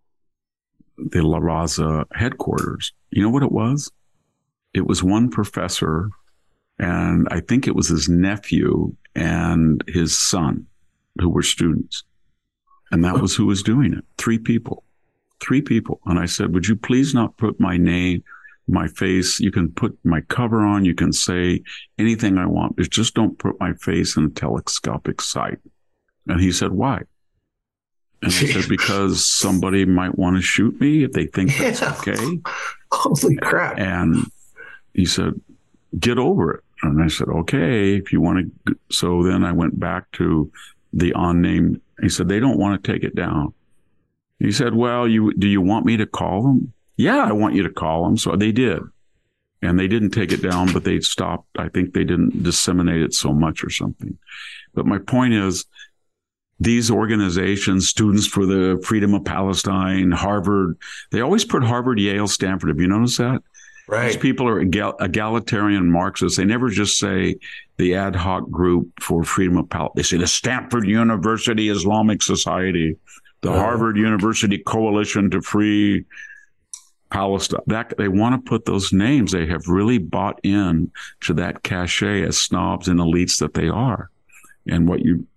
E: the La Raza headquarters. You know what it was? It was one professor, and I think it was his nephew and his son who were students. And that was who was doing it. 3 people. And I said, would you please not put my name, my face? You can put my cover on. You can say anything I want. Just don't put my face in a telescopic sight. And he said, why? And I said, because somebody might want to shoot me if they think that's okay.
B: Holy crap.
E: And he said, get over it. And I said, okay, if you want to. So then I went back to the unnamed. He said, they don't want to take it down. He said, well, do you want me to call them? Yeah, I want you to call them. So they did. And they didn't take it down, but they stopped. I think they didn't disseminate it so much or something. But my point is, these organizations, Students for the Freedom of Palestine, Harvard, they always put Harvard, Yale, Stanford. Have you noticed that?
B: Right.
E: These people are egalitarian Marxists. They never just say the ad hoc group for freedom of Palestine. They say the Stanford University Islamic Society, the Harvard University Coalition to Free Palestine. That they want to put those names. They have really bought in to that cachet as snobs and elites that they are. And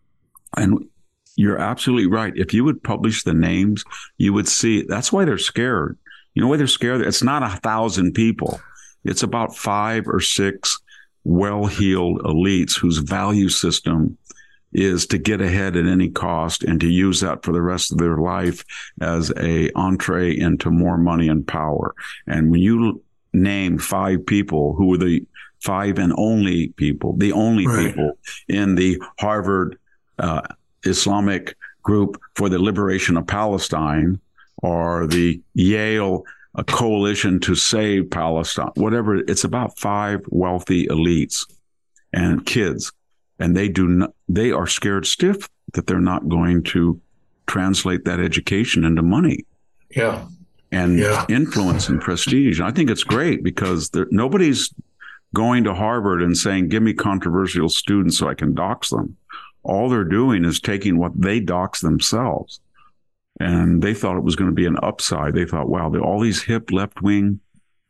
E: you're absolutely right. If you would publish the names, you would see. That's why they're scared. You know why they're scared? It's not 1,000 people. It's about 5 or 6 well-heeled elites whose value system is to get ahead at any cost and to use that for the rest of their life as a entree into more money and power. And when you name 5 people who were the 5 and only people, the only people in the Harvard Islamic Group for the Liberation of Palestine, or the Yale Coalition to Save Palestine, whatever, it's about 5 wealthy elites and kids. And they are scared stiff that they're not going to translate that education into money.
B: Yeah.
E: And influence and prestige. And I think it's great because nobody's going to Harvard and saying, give me controversial students so I can dox them. All they're doing is taking what they dox themselves. And they thought it was going to be an upside. They thought, wow, all these hip left-wing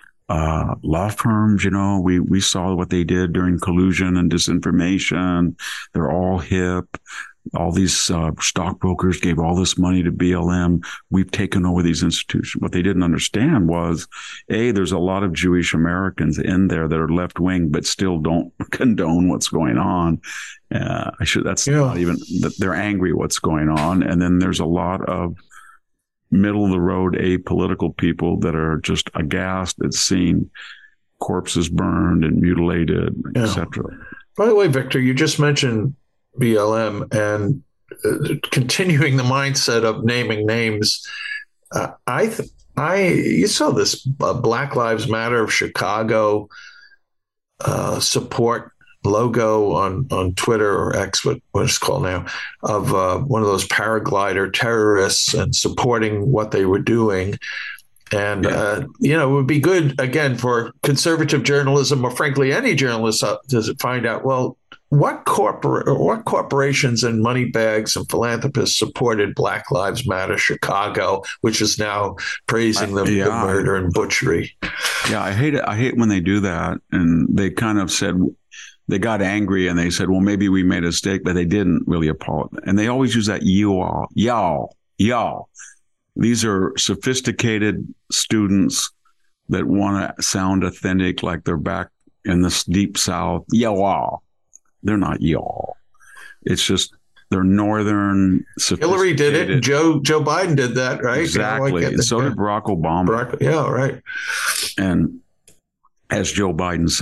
E: law firms, we saw what they did during collusion and disinformation. They're all hip. All these stockbrokers gave all this money to BLM. We've taken over these institutions. What they didn't understand was, there's a lot of Jewish Americans in there that are left-wing, but still don't condone what's going on. Not even that they're angry what's going on. And then there's a lot of middle of the road apolitical people that are just aghast at seeing corpses burned and mutilated, etc.
B: By the way, Victor, you just mentioned BLM and continuing the mindset of naming names. You saw this Black Lives Matter of Chicago support logo on Twitter or X, what it's called now, of one of those paraglider terrorists and supporting what they were doing. And, it would be good, again, for conservative journalism, or frankly, any journalist to find out, well, what corporations and money bags and philanthropists supported Black Lives Matter Chicago, which is now praising the murder and butchery.
E: Yeah, I hate it. I hate when they do that. And they kind of said, they got angry and they said, well, maybe we made a mistake, but they didn't really apologize. And they always use that y'all. These are sophisticated students that want to sound authentic, like they're back in the deep South. Y'all. They're not y'all. It's just they're northern.
B: Hillary did it. Joe Biden did that, right?
E: Exactly. And so did Barack Obama.
B: Right.
E: And as Joe Biden's,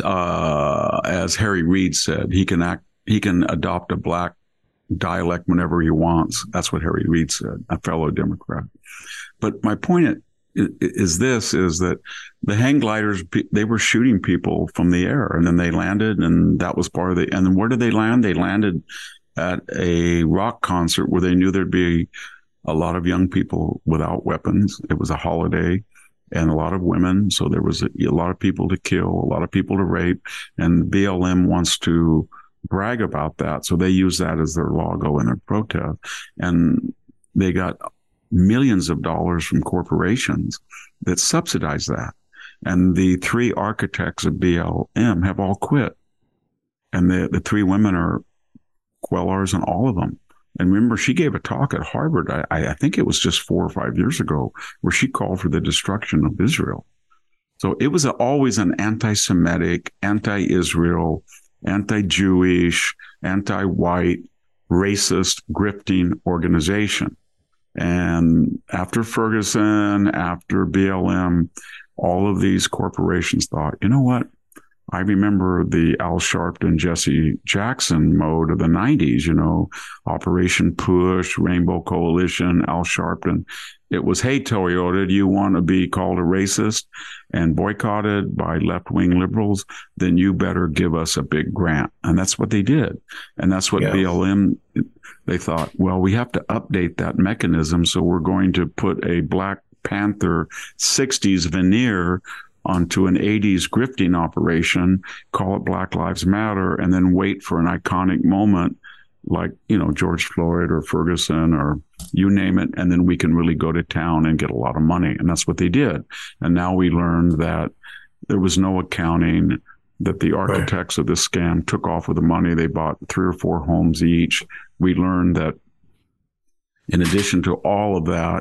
E: as Harry Reid said, he can adopt a black dialect whenever he wants. That's what Harry Reid said, a fellow Democrat. But my point is that the hang gliders, they were shooting people from the air, and then they landed, and that was part of and then where did they land? They landed at a rock concert where they knew there'd be a lot of young people without weapons. It was a holiday, and a lot of women. So there was a lot of people to kill, a lot of people to rape, and BLM wants to brag about that. So they use that as their logo in their protest. And they got millions of dollars from corporations that subsidize that. And the 3 architects of BLM have all quit. And the 3 women are Quelars and all of them. And remember, she gave a talk at Harvard, I think it was just 4 or 5 years ago, where she called for the destruction of Israel. So it was always an anti-Semitic, anti-Israel, anti-Jewish, anti-white, racist, grifting organization. And after Ferguson, after BLM, all of these corporations thought, you know what? I remember the Al Sharpton, Jesse Jackson mode of the 90s, Operation Push, Rainbow Coalition, Al Sharpton. It was, hey, Toyota, do you want to be called a racist and boycotted by left-wing liberals? Then you better give us a big grant. And that's what they did. And that's what BLM, they thought, well, we have to update that mechanism. So we're going to put a Black Panther 60s veneer onto an 80s grifting operation, call it Black Lives Matter, and then wait for an iconic moment like, George Floyd or Ferguson or you name it, and then we can really go to town and get a lot of money. And that's what they did. And now we learned that there was no accounting, that the architects of this scam took off with the money. They bought 3 or 4 homes each. We learned that in addition to all of that,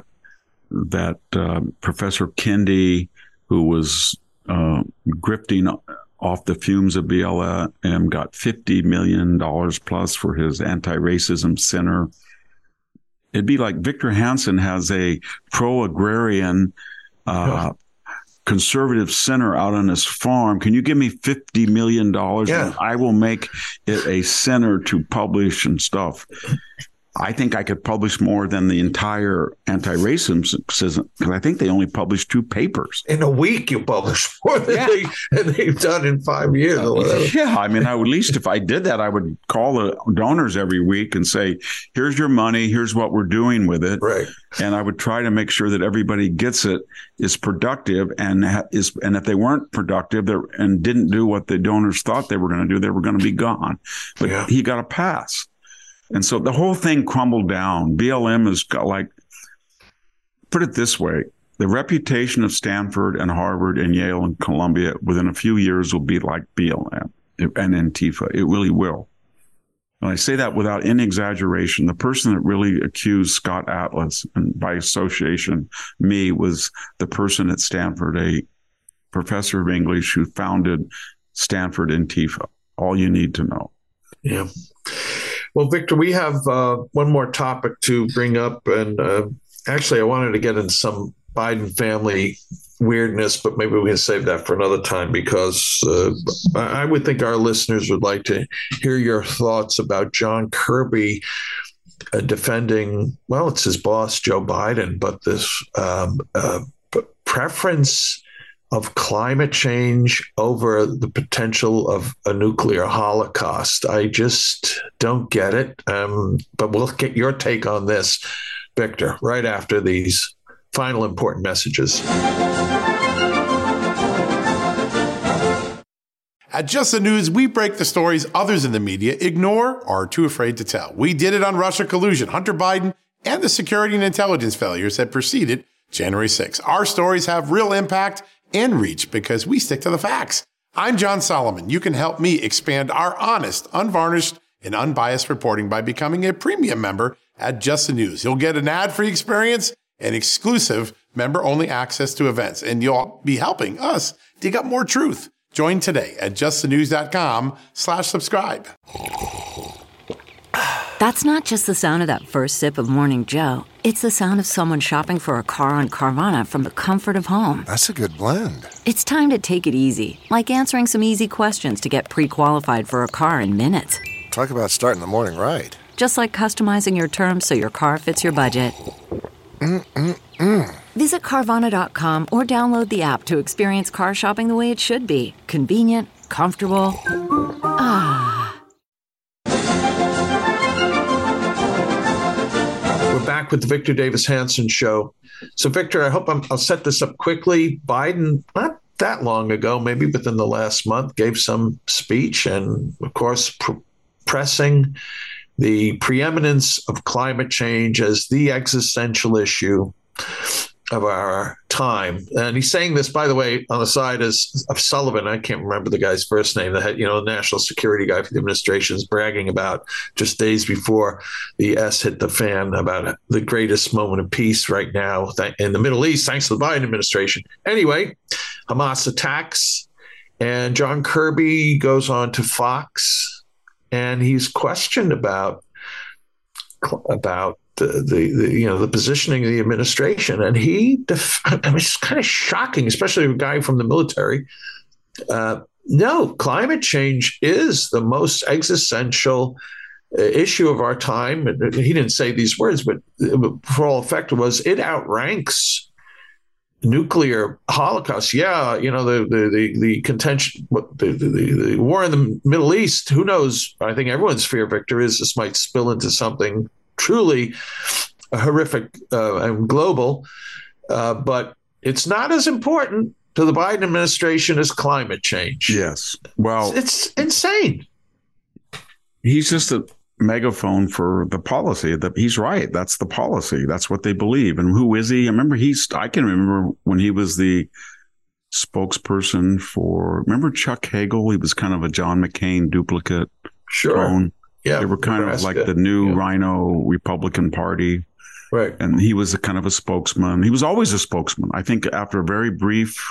E: Professor Kendi, who was grifting off the fumes of BLM, got $50 million plus for his anti-racism center. It'd be like Victor Hansen has a pro-agrarian conservative center out on his farm. Can you give me $50 million?
B: Yeah.
E: And I will make it a center to publish and stuff. I think I could publish more than the entire anti-racism, because I think they only published 2 papers.
B: In a week, you publish more than they've done in 5 years or whatever.
E: Yeah, I mean, at least if I did that, I would call the donors every week and say, here's your money, here's what we're doing with it.
B: Right.
E: And I would try to make sure that everybody gets it, is productive, and if they weren't productive and didn't do what the donors thought they were going to do, they were going to be gone. But he got a pass. And so the whole thing crumbled down. BLM is put it this way, the reputation of Stanford and Harvard and Yale and Columbia within a few years will be like BLM and Antifa. It really will. And I say that without any exaggeration. The person that really accused Scott Atlas, and by association, me, was the person at Stanford, a professor of English who founded Stanford Antifa. All you need to know.
B: Yeah. Well, Victor, we have one more topic to bring up. And actually, I wanted to get into some Biden family weirdness, but maybe we can save that for another time, because I would think our listeners would like to hear your thoughts about John Kirby defending, well, it's his boss, Joe Biden, but this preference of climate change over the potential of a nuclear holocaust. I just don't get it. But we'll get your take on this, Victor, right after these final important messages.
A: At Just the News, we break the stories others in the media ignore or are too afraid to tell. We did it on Russia collusion, Hunter Biden, and the security and intelligence failures that preceded January 6th. Our stories have real impact and reach because we stick to the facts. I'm John Solomon. You can help me expand our honest, unvarnished, and unbiased reporting by becoming a premium member at Just the News. You'll get an ad-free experience and exclusive member-only access to events, and you'll be helping us dig up more truth. Join today at justthenews.com/subscribe.
F: That's not just the sound of that first sip of Morning Joe. It's the sound of someone shopping for a car on Carvana from the comfort of home.
G: That's a good blend.
F: It's time to take it easy, like answering some easy questions to get pre-qualified for a car in minutes.
G: Talk about starting the morning right.
F: Just like customizing your terms so your car fits your budget. Visit Carvana.com or download the app to experience car shopping the way it should be. Convenient, comfortable.
B: We're back with the Victor Davis Hanson Show. So, Victor, I hope I'll set this up quickly. Biden, not that long ago, maybe within the last month, gave some speech and, of course, pressing the preeminence of climate change as the existential issue of our time. And he's saying this, by the way, on the side of Sullivan. I can't remember the guy's first name. The national security guy for the administration is bragging about just days before the S hit the fan about the greatest moment of peace right now in the Middle East, thanks to the Biden administration. Anyway, Hamas attacks, and John Kirby goes on to Fox, and he's questioned about the positioning of the administration, and it's kind of shocking, especially a guy from the military. No, climate change is the most existential issue of our time. He didn't say these words, but for all effect was it outranks nuclear holocaust. Yeah, the contention, the war in the Middle East. Who knows? I think everyone's fear, Victor, is this might spill into something truly horrific and global, but it's not as important to the Biden administration is climate change.
E: Yes. Well,
B: It's insane.
E: he's just a megaphone for the policy. He's right. That's the policy. That's what they believe. And who is he? I can remember when he was the spokesperson for, remember Chuck Hagel? He was kind of a John McCain duplicate.
B: Sure.
E: Clone.
B: Yeah.
E: They were kind of like the new Rhino Republican Party.
B: Right.
E: And he was a kind of a spokesman. He was always a spokesman. I think after a very brief,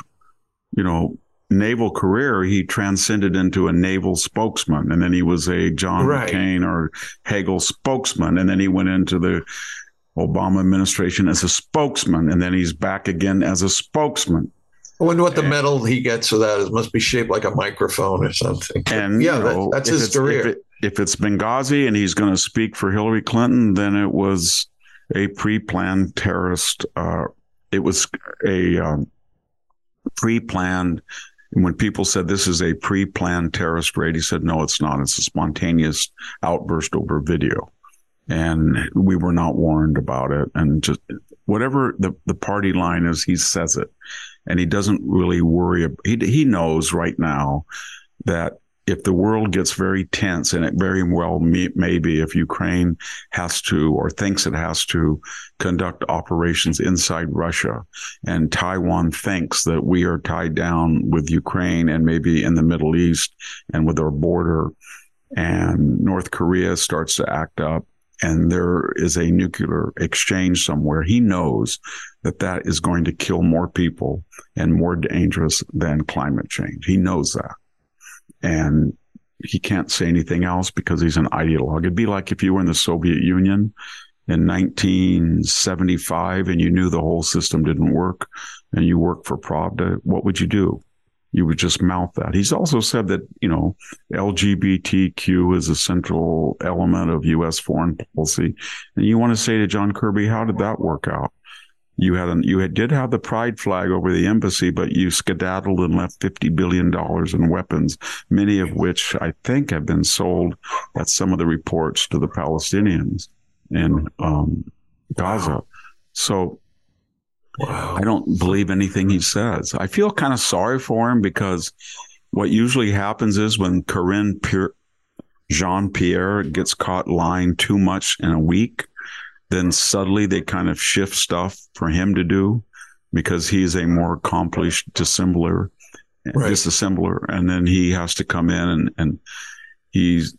E: naval career, he transcended into a naval spokesman. And then he was a John McCain or Hagel spokesman. And then he went into the Obama administration as a spokesman. And then he's back again as a spokesman.
B: I wonder what the medal he gets for that is. Must be shaped like a microphone or something.
E: And
B: that's his career.
E: If it's Benghazi and he's going to speak for Hillary Clinton, then it was a pre-planned terrorist. It was a pre-planned. When people said this is a pre-planned terrorist raid, he said, no, it's not. It's a spontaneous outburst over video. And we were not warned about it. And just whatever the party line is, he says it. And he doesn't really worry. He knows right now that if the world gets very tense, and it very well may be, if Ukraine has to or thinks it has to conduct operations inside Russia, and Taiwan thinks that we are tied down with Ukraine and maybe in the Middle East and with our border, and North Korea starts to act up, and there is a nuclear exchange somewhere, he knows that is going to kill more people and more dangerous than climate change. He knows that. And he can't say anything else because he's an ideologue. It'd be like if you were in the Soviet Union in 1975 and you knew the whole system didn't work and you worked for Pravda, what would you do? You would just mouth that. He's also said that, LGBTQ is a central element of U.S. foreign policy. And you want to say to John Kirby, how did that work out? You did have the pride flag over the embassy, but you skedaddled and left $50 billion in weapons, many of which I think have been sold. That's some of the reports to the Palestinians in Gaza. So I don't believe anything he says. I feel kind of sorry for him because what usually happens is when Corinne Jean-Pierre gets caught lying too much in a week, then suddenly they kind of shift stuff for him to do because he's a more accomplished disassembler, and then he has to come in and he's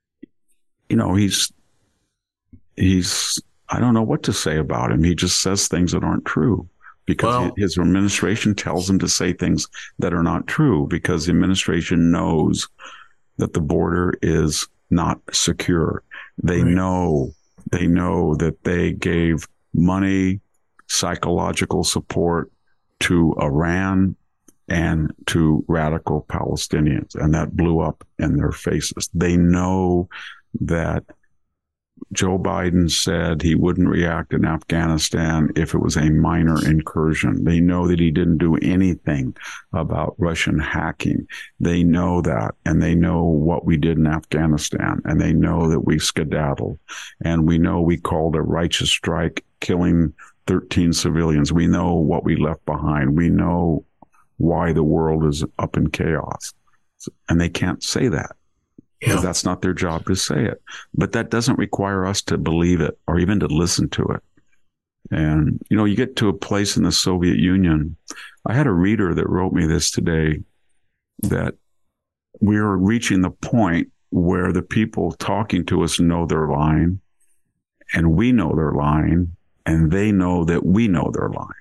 E: I don't know what to say about him. He just says things that aren't true because his administration tells him to say things that are not true because the administration knows that the border is not secure. They know that they gave money, psychological support to Iran and to radical Palestinians, and that blew up in their faces. They know that Joe Biden said he wouldn't react in Afghanistan if it was a minor incursion. They know that he didn't do anything about Russian hacking. They know that, and they know what we did in Afghanistan, and they know that we skedaddled, and we know we called a righteous strike, killing 13 civilians. We know what we left behind. We know why the world is up in chaos, and they can't say that. Because that's not their job to say it. But that doesn't require us to believe it or even to listen to it. And, you get to a place in the Soviet Union. I had a reader that wrote me this today, that we are reaching the point where the people talking to us know they're lying, and we know they're lying, and they know that we know they're lying.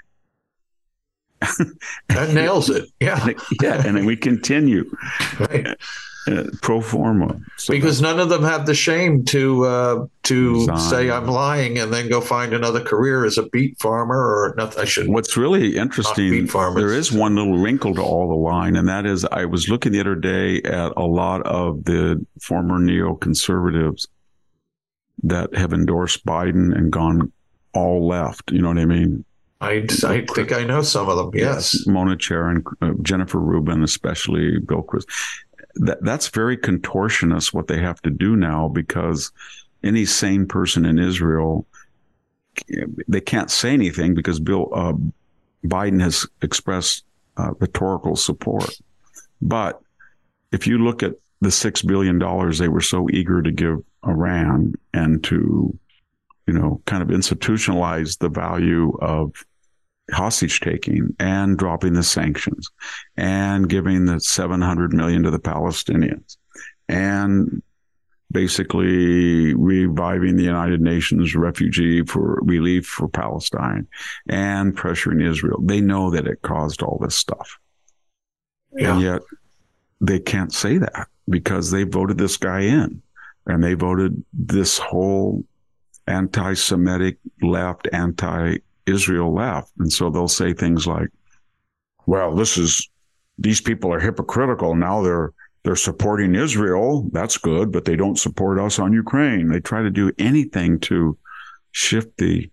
B: That nails it. Yeah.
E: And then we continue.
B: Right.
E: Pro forma. So
B: because none of them have the shame to say I'm lying and then go find another career as a beet farmer or nothing. I shouldn't.
E: What's really interesting, there is one little wrinkle to all the line, and that is I was looking the other day at a lot of the former neoconservatives that have endorsed Biden and gone all left. You know what I mean?
B: I think I know some of them. Yes.
E: Mona Charen, Jennifer Rubin, especially Bill Cruz. That's very contortionist what they have to do now, because any sane person in Israel, they can't say anything because Biden has expressed rhetorical support. But if you look at the $6 billion they were so eager to give Iran and to, kind of institutionalize the value of hostage taking and dropping the sanctions and giving the $700 million to the Palestinians and basically reviving the United Nations refugee for relief for Palestine and pressuring Israel. They know that it caused all this stuff. Yeah. And yet they can't say that because they voted this guy in, and they voted this whole anti-Semitic left, anti-Israel left. And so they'll say things like, well, these people are hypocritical. Now they're supporting Israel. That's good, but they don't support us on Ukraine. They try to do anything to shift the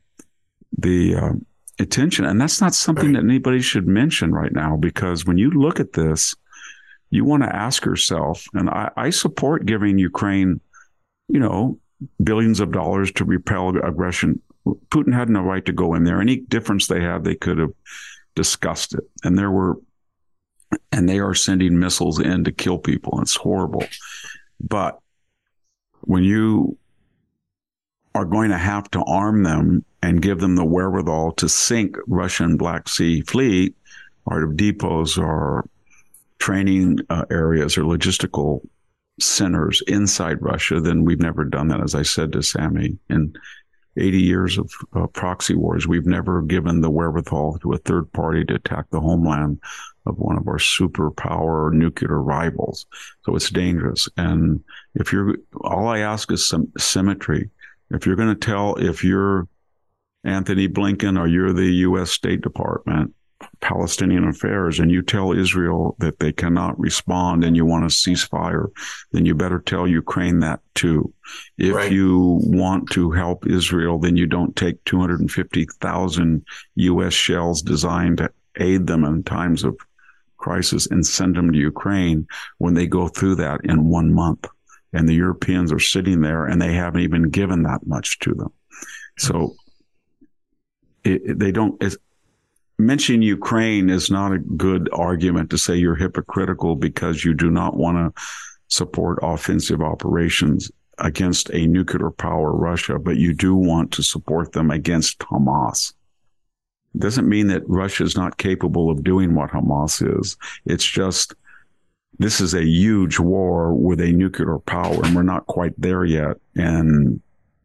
E: attention. And that's not something that anybody should mention right now, because when you look at this, you want to ask yourself, and I support giving Ukraine, billions of dollars to repel aggression. Putin had no right to go in there. Any difference they had, they could have discussed it. And they are sending missiles in to kill people. It's horrible. But when you are going to have to arm them and give them the wherewithal to sink Russian Black Sea fleet, or depots or training areas or logistical centers inside Russia, then we've never done that. As I said to Sammy, in 80 years of proxy wars, we've never given the wherewithal to a third party to attack the homeland of one of our superpower nuclear rivals. So it's dangerous. And all I ask is some symmetry. If you're Anthony Blinken or you're the U.S. State Department, Palestinian Affairs, and you tell Israel that they cannot respond and you want a ceasefire, then you better tell Ukraine that too. If you want to help Israel, then you don't take 250,000 U.S. shells designed to aid them in times of crisis and send them to Ukraine when they go through that in 1 month. And the Europeans are sitting there and they haven't even given that much to them. So mentioning Ukraine is not a good argument to say you're hypocritical because you do not want to support offensive operations against a nuclear power, Russia, but you do want to support them against Hamas. It doesn't mean that Russia is not capable of doing what Hamas is. It's just, this is a huge war with a nuclear power, and we're not quite there yet. And,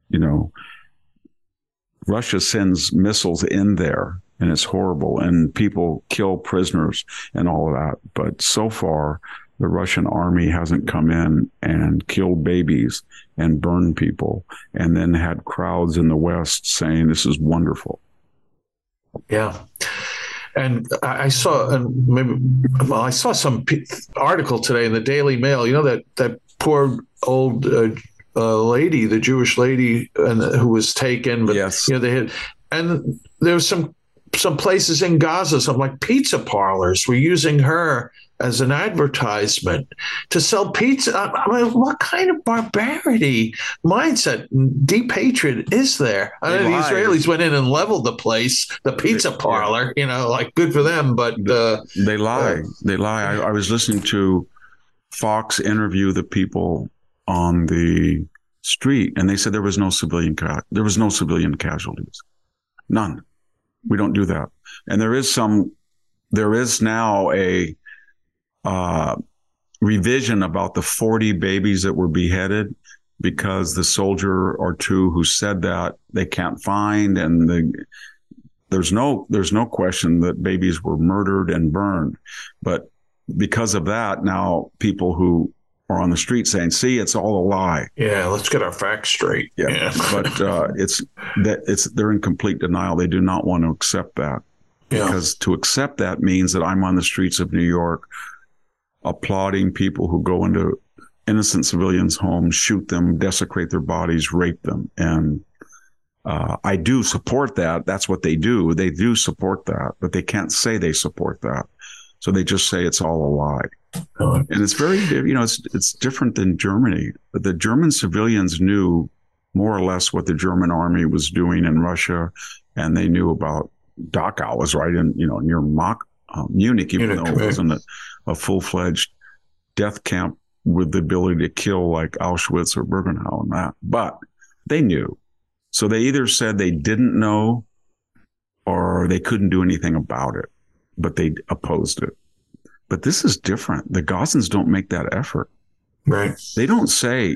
E: Russia sends missiles in there, and it's horrible, and people kill prisoners and all of that. But so far, the Russian army hasn't come in and killed babies and burned people and then had crowds in the West saying this is wonderful.
B: Yeah. And I saw some article today in the Daily Mail, that poor old lady, the Jewish lady who was taken. But,
E: yes.
B: And there was some places in Gaza, some like pizza parlors were using her as an advertisement to sell pizza. I mean, what kind of barbarity mindset, deep hatred is there? I know the Israelis went in and leveled the place, the pizza parlor, good for them. But
E: they lie. They lie. I was listening to Fox interview the people on the street, and they said there was no civilian casualties. None. We don't do that. And there is now a revision about the 40 babies that were beheaded because the soldier or two who said that they can't find, and there's no question that babies were murdered and burned. But because of that, now people who are on the street saying, see, it's all a lie.
B: Yeah, let's get our facts straight.
E: Yeah. But they're in complete denial. They do not want to accept that. Yeah. Because to accept that means that I'm on the streets of New York applauding people who go into innocent civilians' homes, shoot them, desecrate their bodies, rape them. And I do support that. That's what they do. They do support that, but they can't say they support that. So they just say it's all a lie. And it's very, it's different than Germany. The German civilians knew more or less what the German army was doing in Russia, and they knew about Dachau was right in, near Munich, even
B: Munich,
E: though it wasn't a full-fledged death camp with the ability to kill like Auschwitz or Birkenau and that. But they knew. So they either said they didn't know or they couldn't do anything about it, but they opposed it. But this is different. The Gazans don't make that effort.
B: Right.
E: They don't say,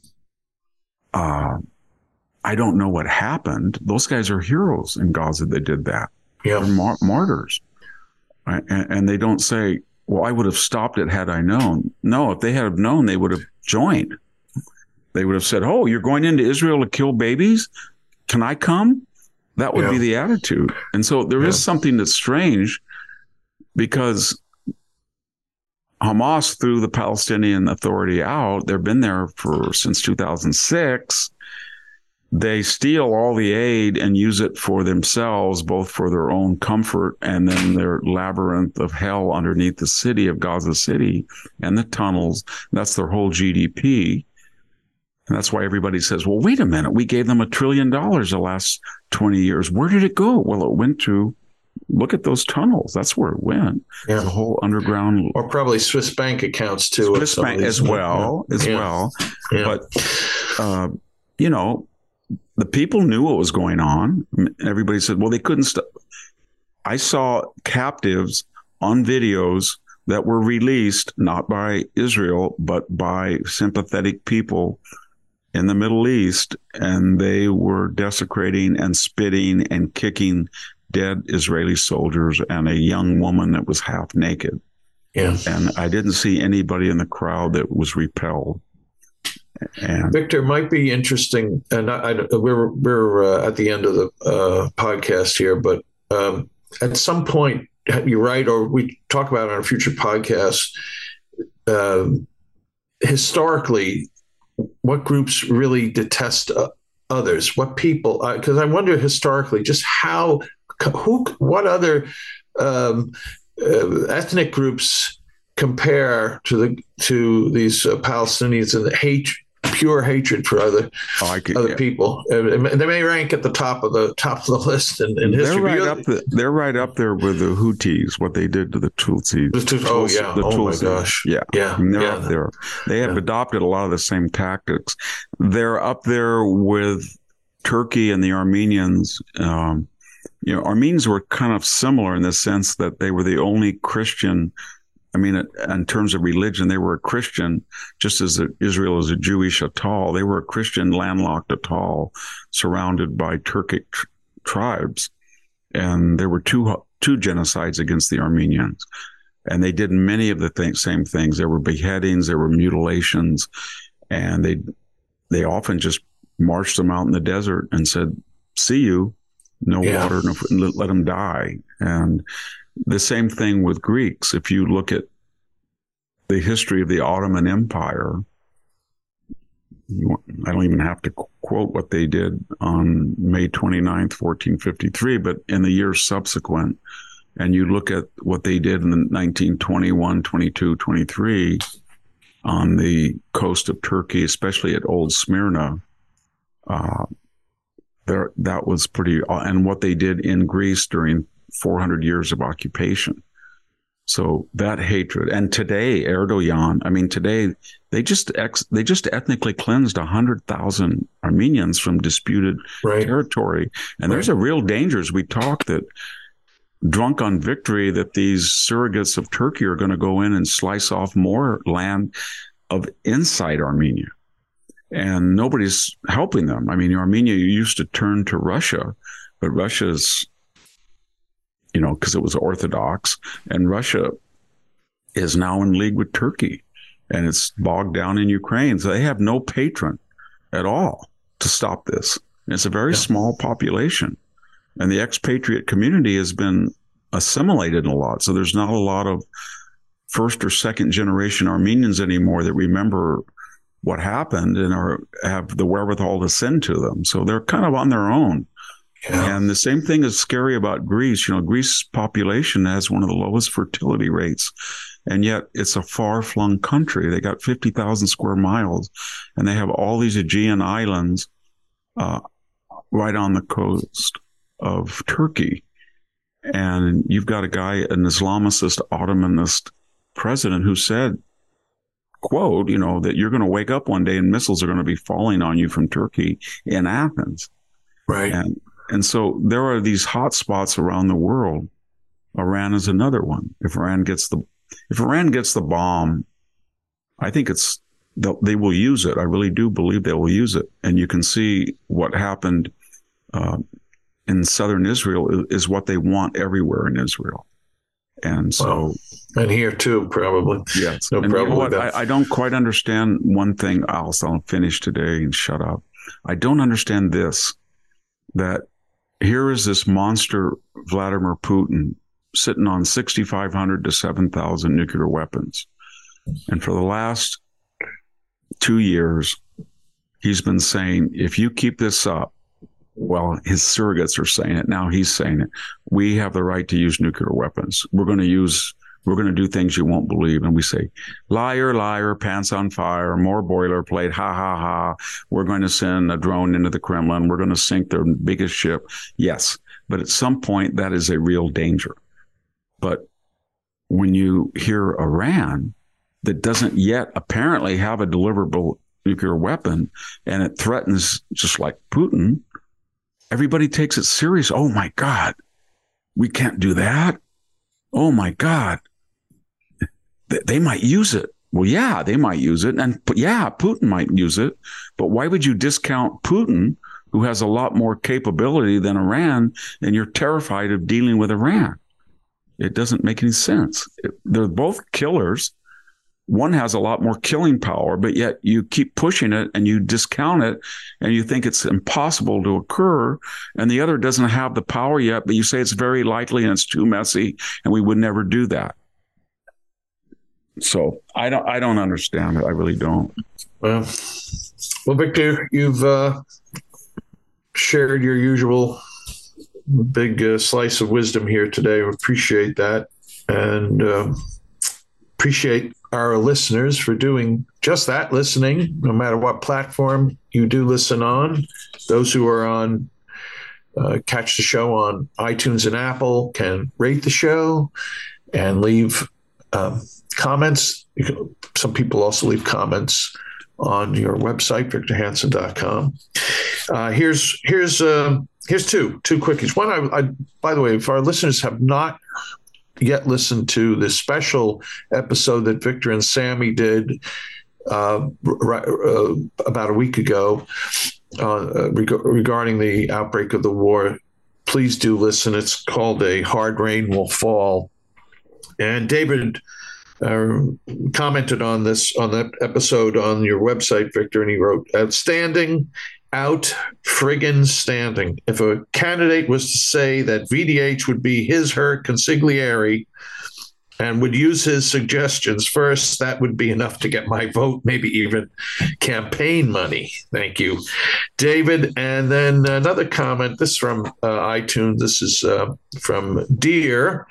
E: I don't know what happened. Those guys are heroes in Gaza that did that.
B: Yeah.
E: They're martyrs. Right? And they don't say, well, I would have stopped it had I known. No, if they had known, they would have joined. They would have said, oh, you're going into Israel to kill babies? Can I come? That would be the attitude. And so there is something that's strange because Hamas threw the Palestinian Authority out. They've been there since 2006. They steal all the aid and use it for themselves, both for their own comfort and then their labyrinth of hell underneath the city of Gaza City and the tunnels. That's their whole GDP. And that's why everybody says, well, wait a minute, we gave them $1 trillion the last 20 years. Where did it go? Well, it went to, look at those tunnels. That's where it went.
B: Yeah.
E: The whole underground.
B: Or probably Swiss bank accounts too.
E: Swiss bank as well.
B: Yeah.
E: But, you know, the people knew what was going on. Everybody said, well, they couldn't stop. I saw captives on videos that were released, not by Israel, but by sympathetic people in the Middle East, and they were desecrating and spitting and kicking dead Israeli soldiers and a young woman that was half naked.
B: Yeah.
E: And I didn't see anybody in the crowd that was repelled. And
B: Victor, might be interesting, and we're at the end of the podcast here, but at some point, you're right, or we talk about it on a future podcast, historically, what groups really detest others? What people? Because I wonder historically, just what other ethnic groups compare to these Palestinians and the pure hatred for other people. They may rank at the top of the list in history.
E: They're right up there with the Houthis, what they did to the Tutsis.
B: My gosh.
E: Yeah. They're up there. They have adopted a lot of the same tactics. They're up there with Turkey and the Armenians. Armenians were kind of similar in the sense that they were the only Christian. I mean, in terms of religion, they were a Christian, just as Israel is a Jewish atoll. They were a Christian landlocked atoll surrounded by Turkic tribes. And there were two genocides against the Armenians. And they did many of the same things. There were beheadings, there were mutilations, and they often just marched them out in the desert and said, see you, no water, let them die. And the same thing with Greeks. If you look at the history of the Ottoman Empire, I don't even have to quote what they did on May 29th, 1453, but in the years subsequent, and you look at what they did in 1921, 22, 23 on the coast of Turkey, especially at Old Smyrna, that was pretty, and what they did in Greece during 400 years of occupation. So that hatred. And today, Erdogan, they just ethnically cleansed 100,000 Armenians from disputed territory. And there's a real danger, as we talk, that drunk on victory, that these surrogates of Turkey are going to go in and slice off more land of inside Armenia. And nobody's helping them. I mean, Armenia used to turn to Russia, but Russia's, because it was Orthodox, and Russia is now in league with Turkey, and it's bogged down in Ukraine. So they have no patron at all to stop this. And it's a very small population, and the expatriate community has been assimilated a lot. So there's not a lot of first or second generation Armenians anymore that remember what happened and have the wherewithal to send to them. So they're kind of on their own. Yeah. And the same thing is scary about Greece. Greece's population has one of the lowest fertility rates, and yet it's a far-flung country. They got 50,000 square miles, and they have all these Aegean islands right on the coast of Turkey. And you've got a guy, an Islamicist, Ottomanist president who said, quote, that you're going to wake up one day and missiles are going to be falling on you from Turkey in Athens.
B: Right.
E: And so there are these hot spots around the world. Iran is another one. If Iran gets the bomb, I think they will use it. I really do believe they will use it. And you can see what happened in southern Israel is what they want everywhere in Israel. And so,
B: and here too, probably.
E: Yes.
B: No
E: and
B: problem.
E: You know what? I don't quite understand one thing else. I'll finish today and shut up. I don't understand this, that here is this monster, Vladimir Putin, sitting on 6,500 to 7,000 nuclear weapons. And for the last 2 years, he's been saying, if you keep this up, well, his surrogates are saying it. Now he's saying it. We have the right to use nuclear weapons. We're going to do things you won't believe. And we say, liar, liar, pants on fire, more boilerplate, ha, ha, ha. We're going to send a drone into the Kremlin. We're going to sink their biggest ship. Yes. But at some point, that is a real danger. But when you hear Iran, that doesn't yet apparently have a deliverable nuclear weapon, and it threatens just like Putin, everybody takes it serious. Oh, my God, we can't do that. Oh, my God, they might use it. Well, yeah, they might use it. And yeah, Putin might use it. But why would you discount Putin, who has a lot more capability than Iran, and you're terrified of dealing with Iran? It doesn't make any sense. They're both killers. One has a lot more killing power, but yet you keep pushing it and you discount it and you think it's impossible to occur. And the other doesn't have the power yet, but you say it's very likely and it's too messy and we would never do that. So I don't understand it. I really don't.
B: Well, Victor, you've shared your usual big slice of wisdom here today. We appreciate that. And appreciate our listeners for doing just that, listening, no matter what platform you do listen on. Those who are on catch the show on iTunes and Apple can rate the show and leave comments. Some people also leave comments on your website, victorhansen.com. Here's two quickies. One, I by the way, if our listeners have not yet listened to the special episode that Victor and Sammy did about a week ago regarding the outbreak of the war, please do listen. It's called A Hard Rain Will Fall. And David commented on that episode on your website, Victor, and he wrote, outstanding, out friggin' standing. If a candidate was to say that VDH would be his, her consigliere and would use his suggestions first, that would be enough to get my vote, maybe even campaign money. Thank you, David. And then another comment, this from iTunes. This is from Dear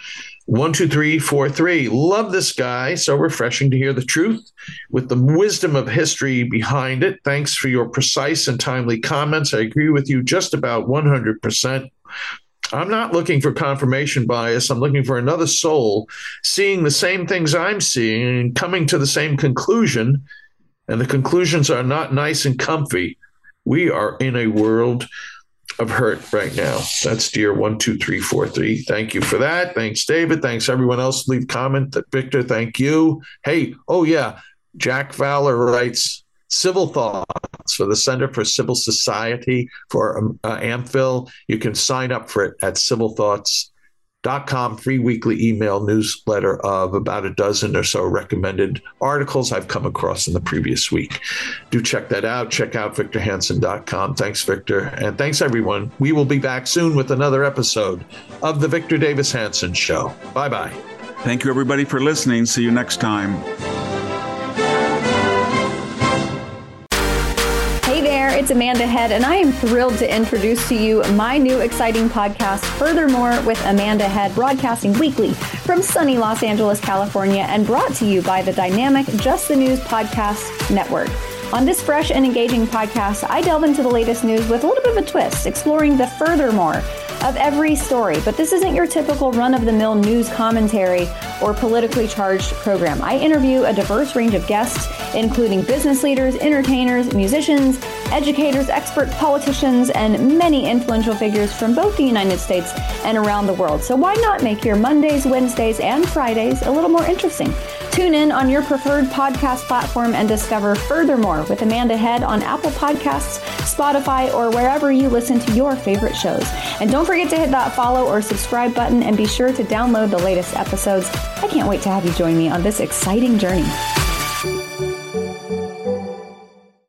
B: 12343. Love this guy. So refreshing to hear the truth with the wisdom of history behind it. Thanks for your precise and timely comments. I agree with you just about 100%. I'm not looking for confirmation bias. I'm looking for another soul seeing the same things I'm seeing and coming to the same conclusion. And the conclusions are not nice and comfy. We are in a world of hurt right now. That's Dear 12343. Thank you for that. Thanks, David. Thanks, everyone else. Leave comment. Victor, thank you. Hey, oh yeah, Jack Fowler writes, Civil Thoughts for the Center for Civil Society for AmPhil. You can sign up for it at civilthoughts.com, free weekly email newsletter of about a dozen or so recommended articles I've come across in the previous week. Do check that out. Check out victorhansen.com. Thanks, Victor. And thanks, everyone. We will be back soon with another episode of The Victor Davis Hanson Show. Bye-bye.
E: Thank you, everybody, for listening. See you next time.
H: Hey there, it's Amanda Head, and I am thrilled to introduce to you my new exciting podcast, Furthermore with Amanda Head, broadcasting weekly from sunny Los Angeles, California, and brought to you by the dynamic Just the News Podcast Network. On this fresh and engaging podcast, I delve into the latest news with a little bit of a twist, exploring the furthermore of every story. But this isn't your typical run-of-the-mill news commentary or politically charged program. I interview a diverse range of guests, including business leaders, entertainers, musicians, educators, experts, politicians, and many influential figures from both the United States and around the world. So why not make your Mondays, Wednesdays, and Fridays a little more interesting? Tune in on your preferred podcast platform and discover Furthermore with Amanda Head on Apple Podcasts, Spotify, or wherever you listen to your favorite shows. And don't forget to hit that follow or subscribe button and be sure to download the latest episodes. I can't wait to have you join me on this exciting journey.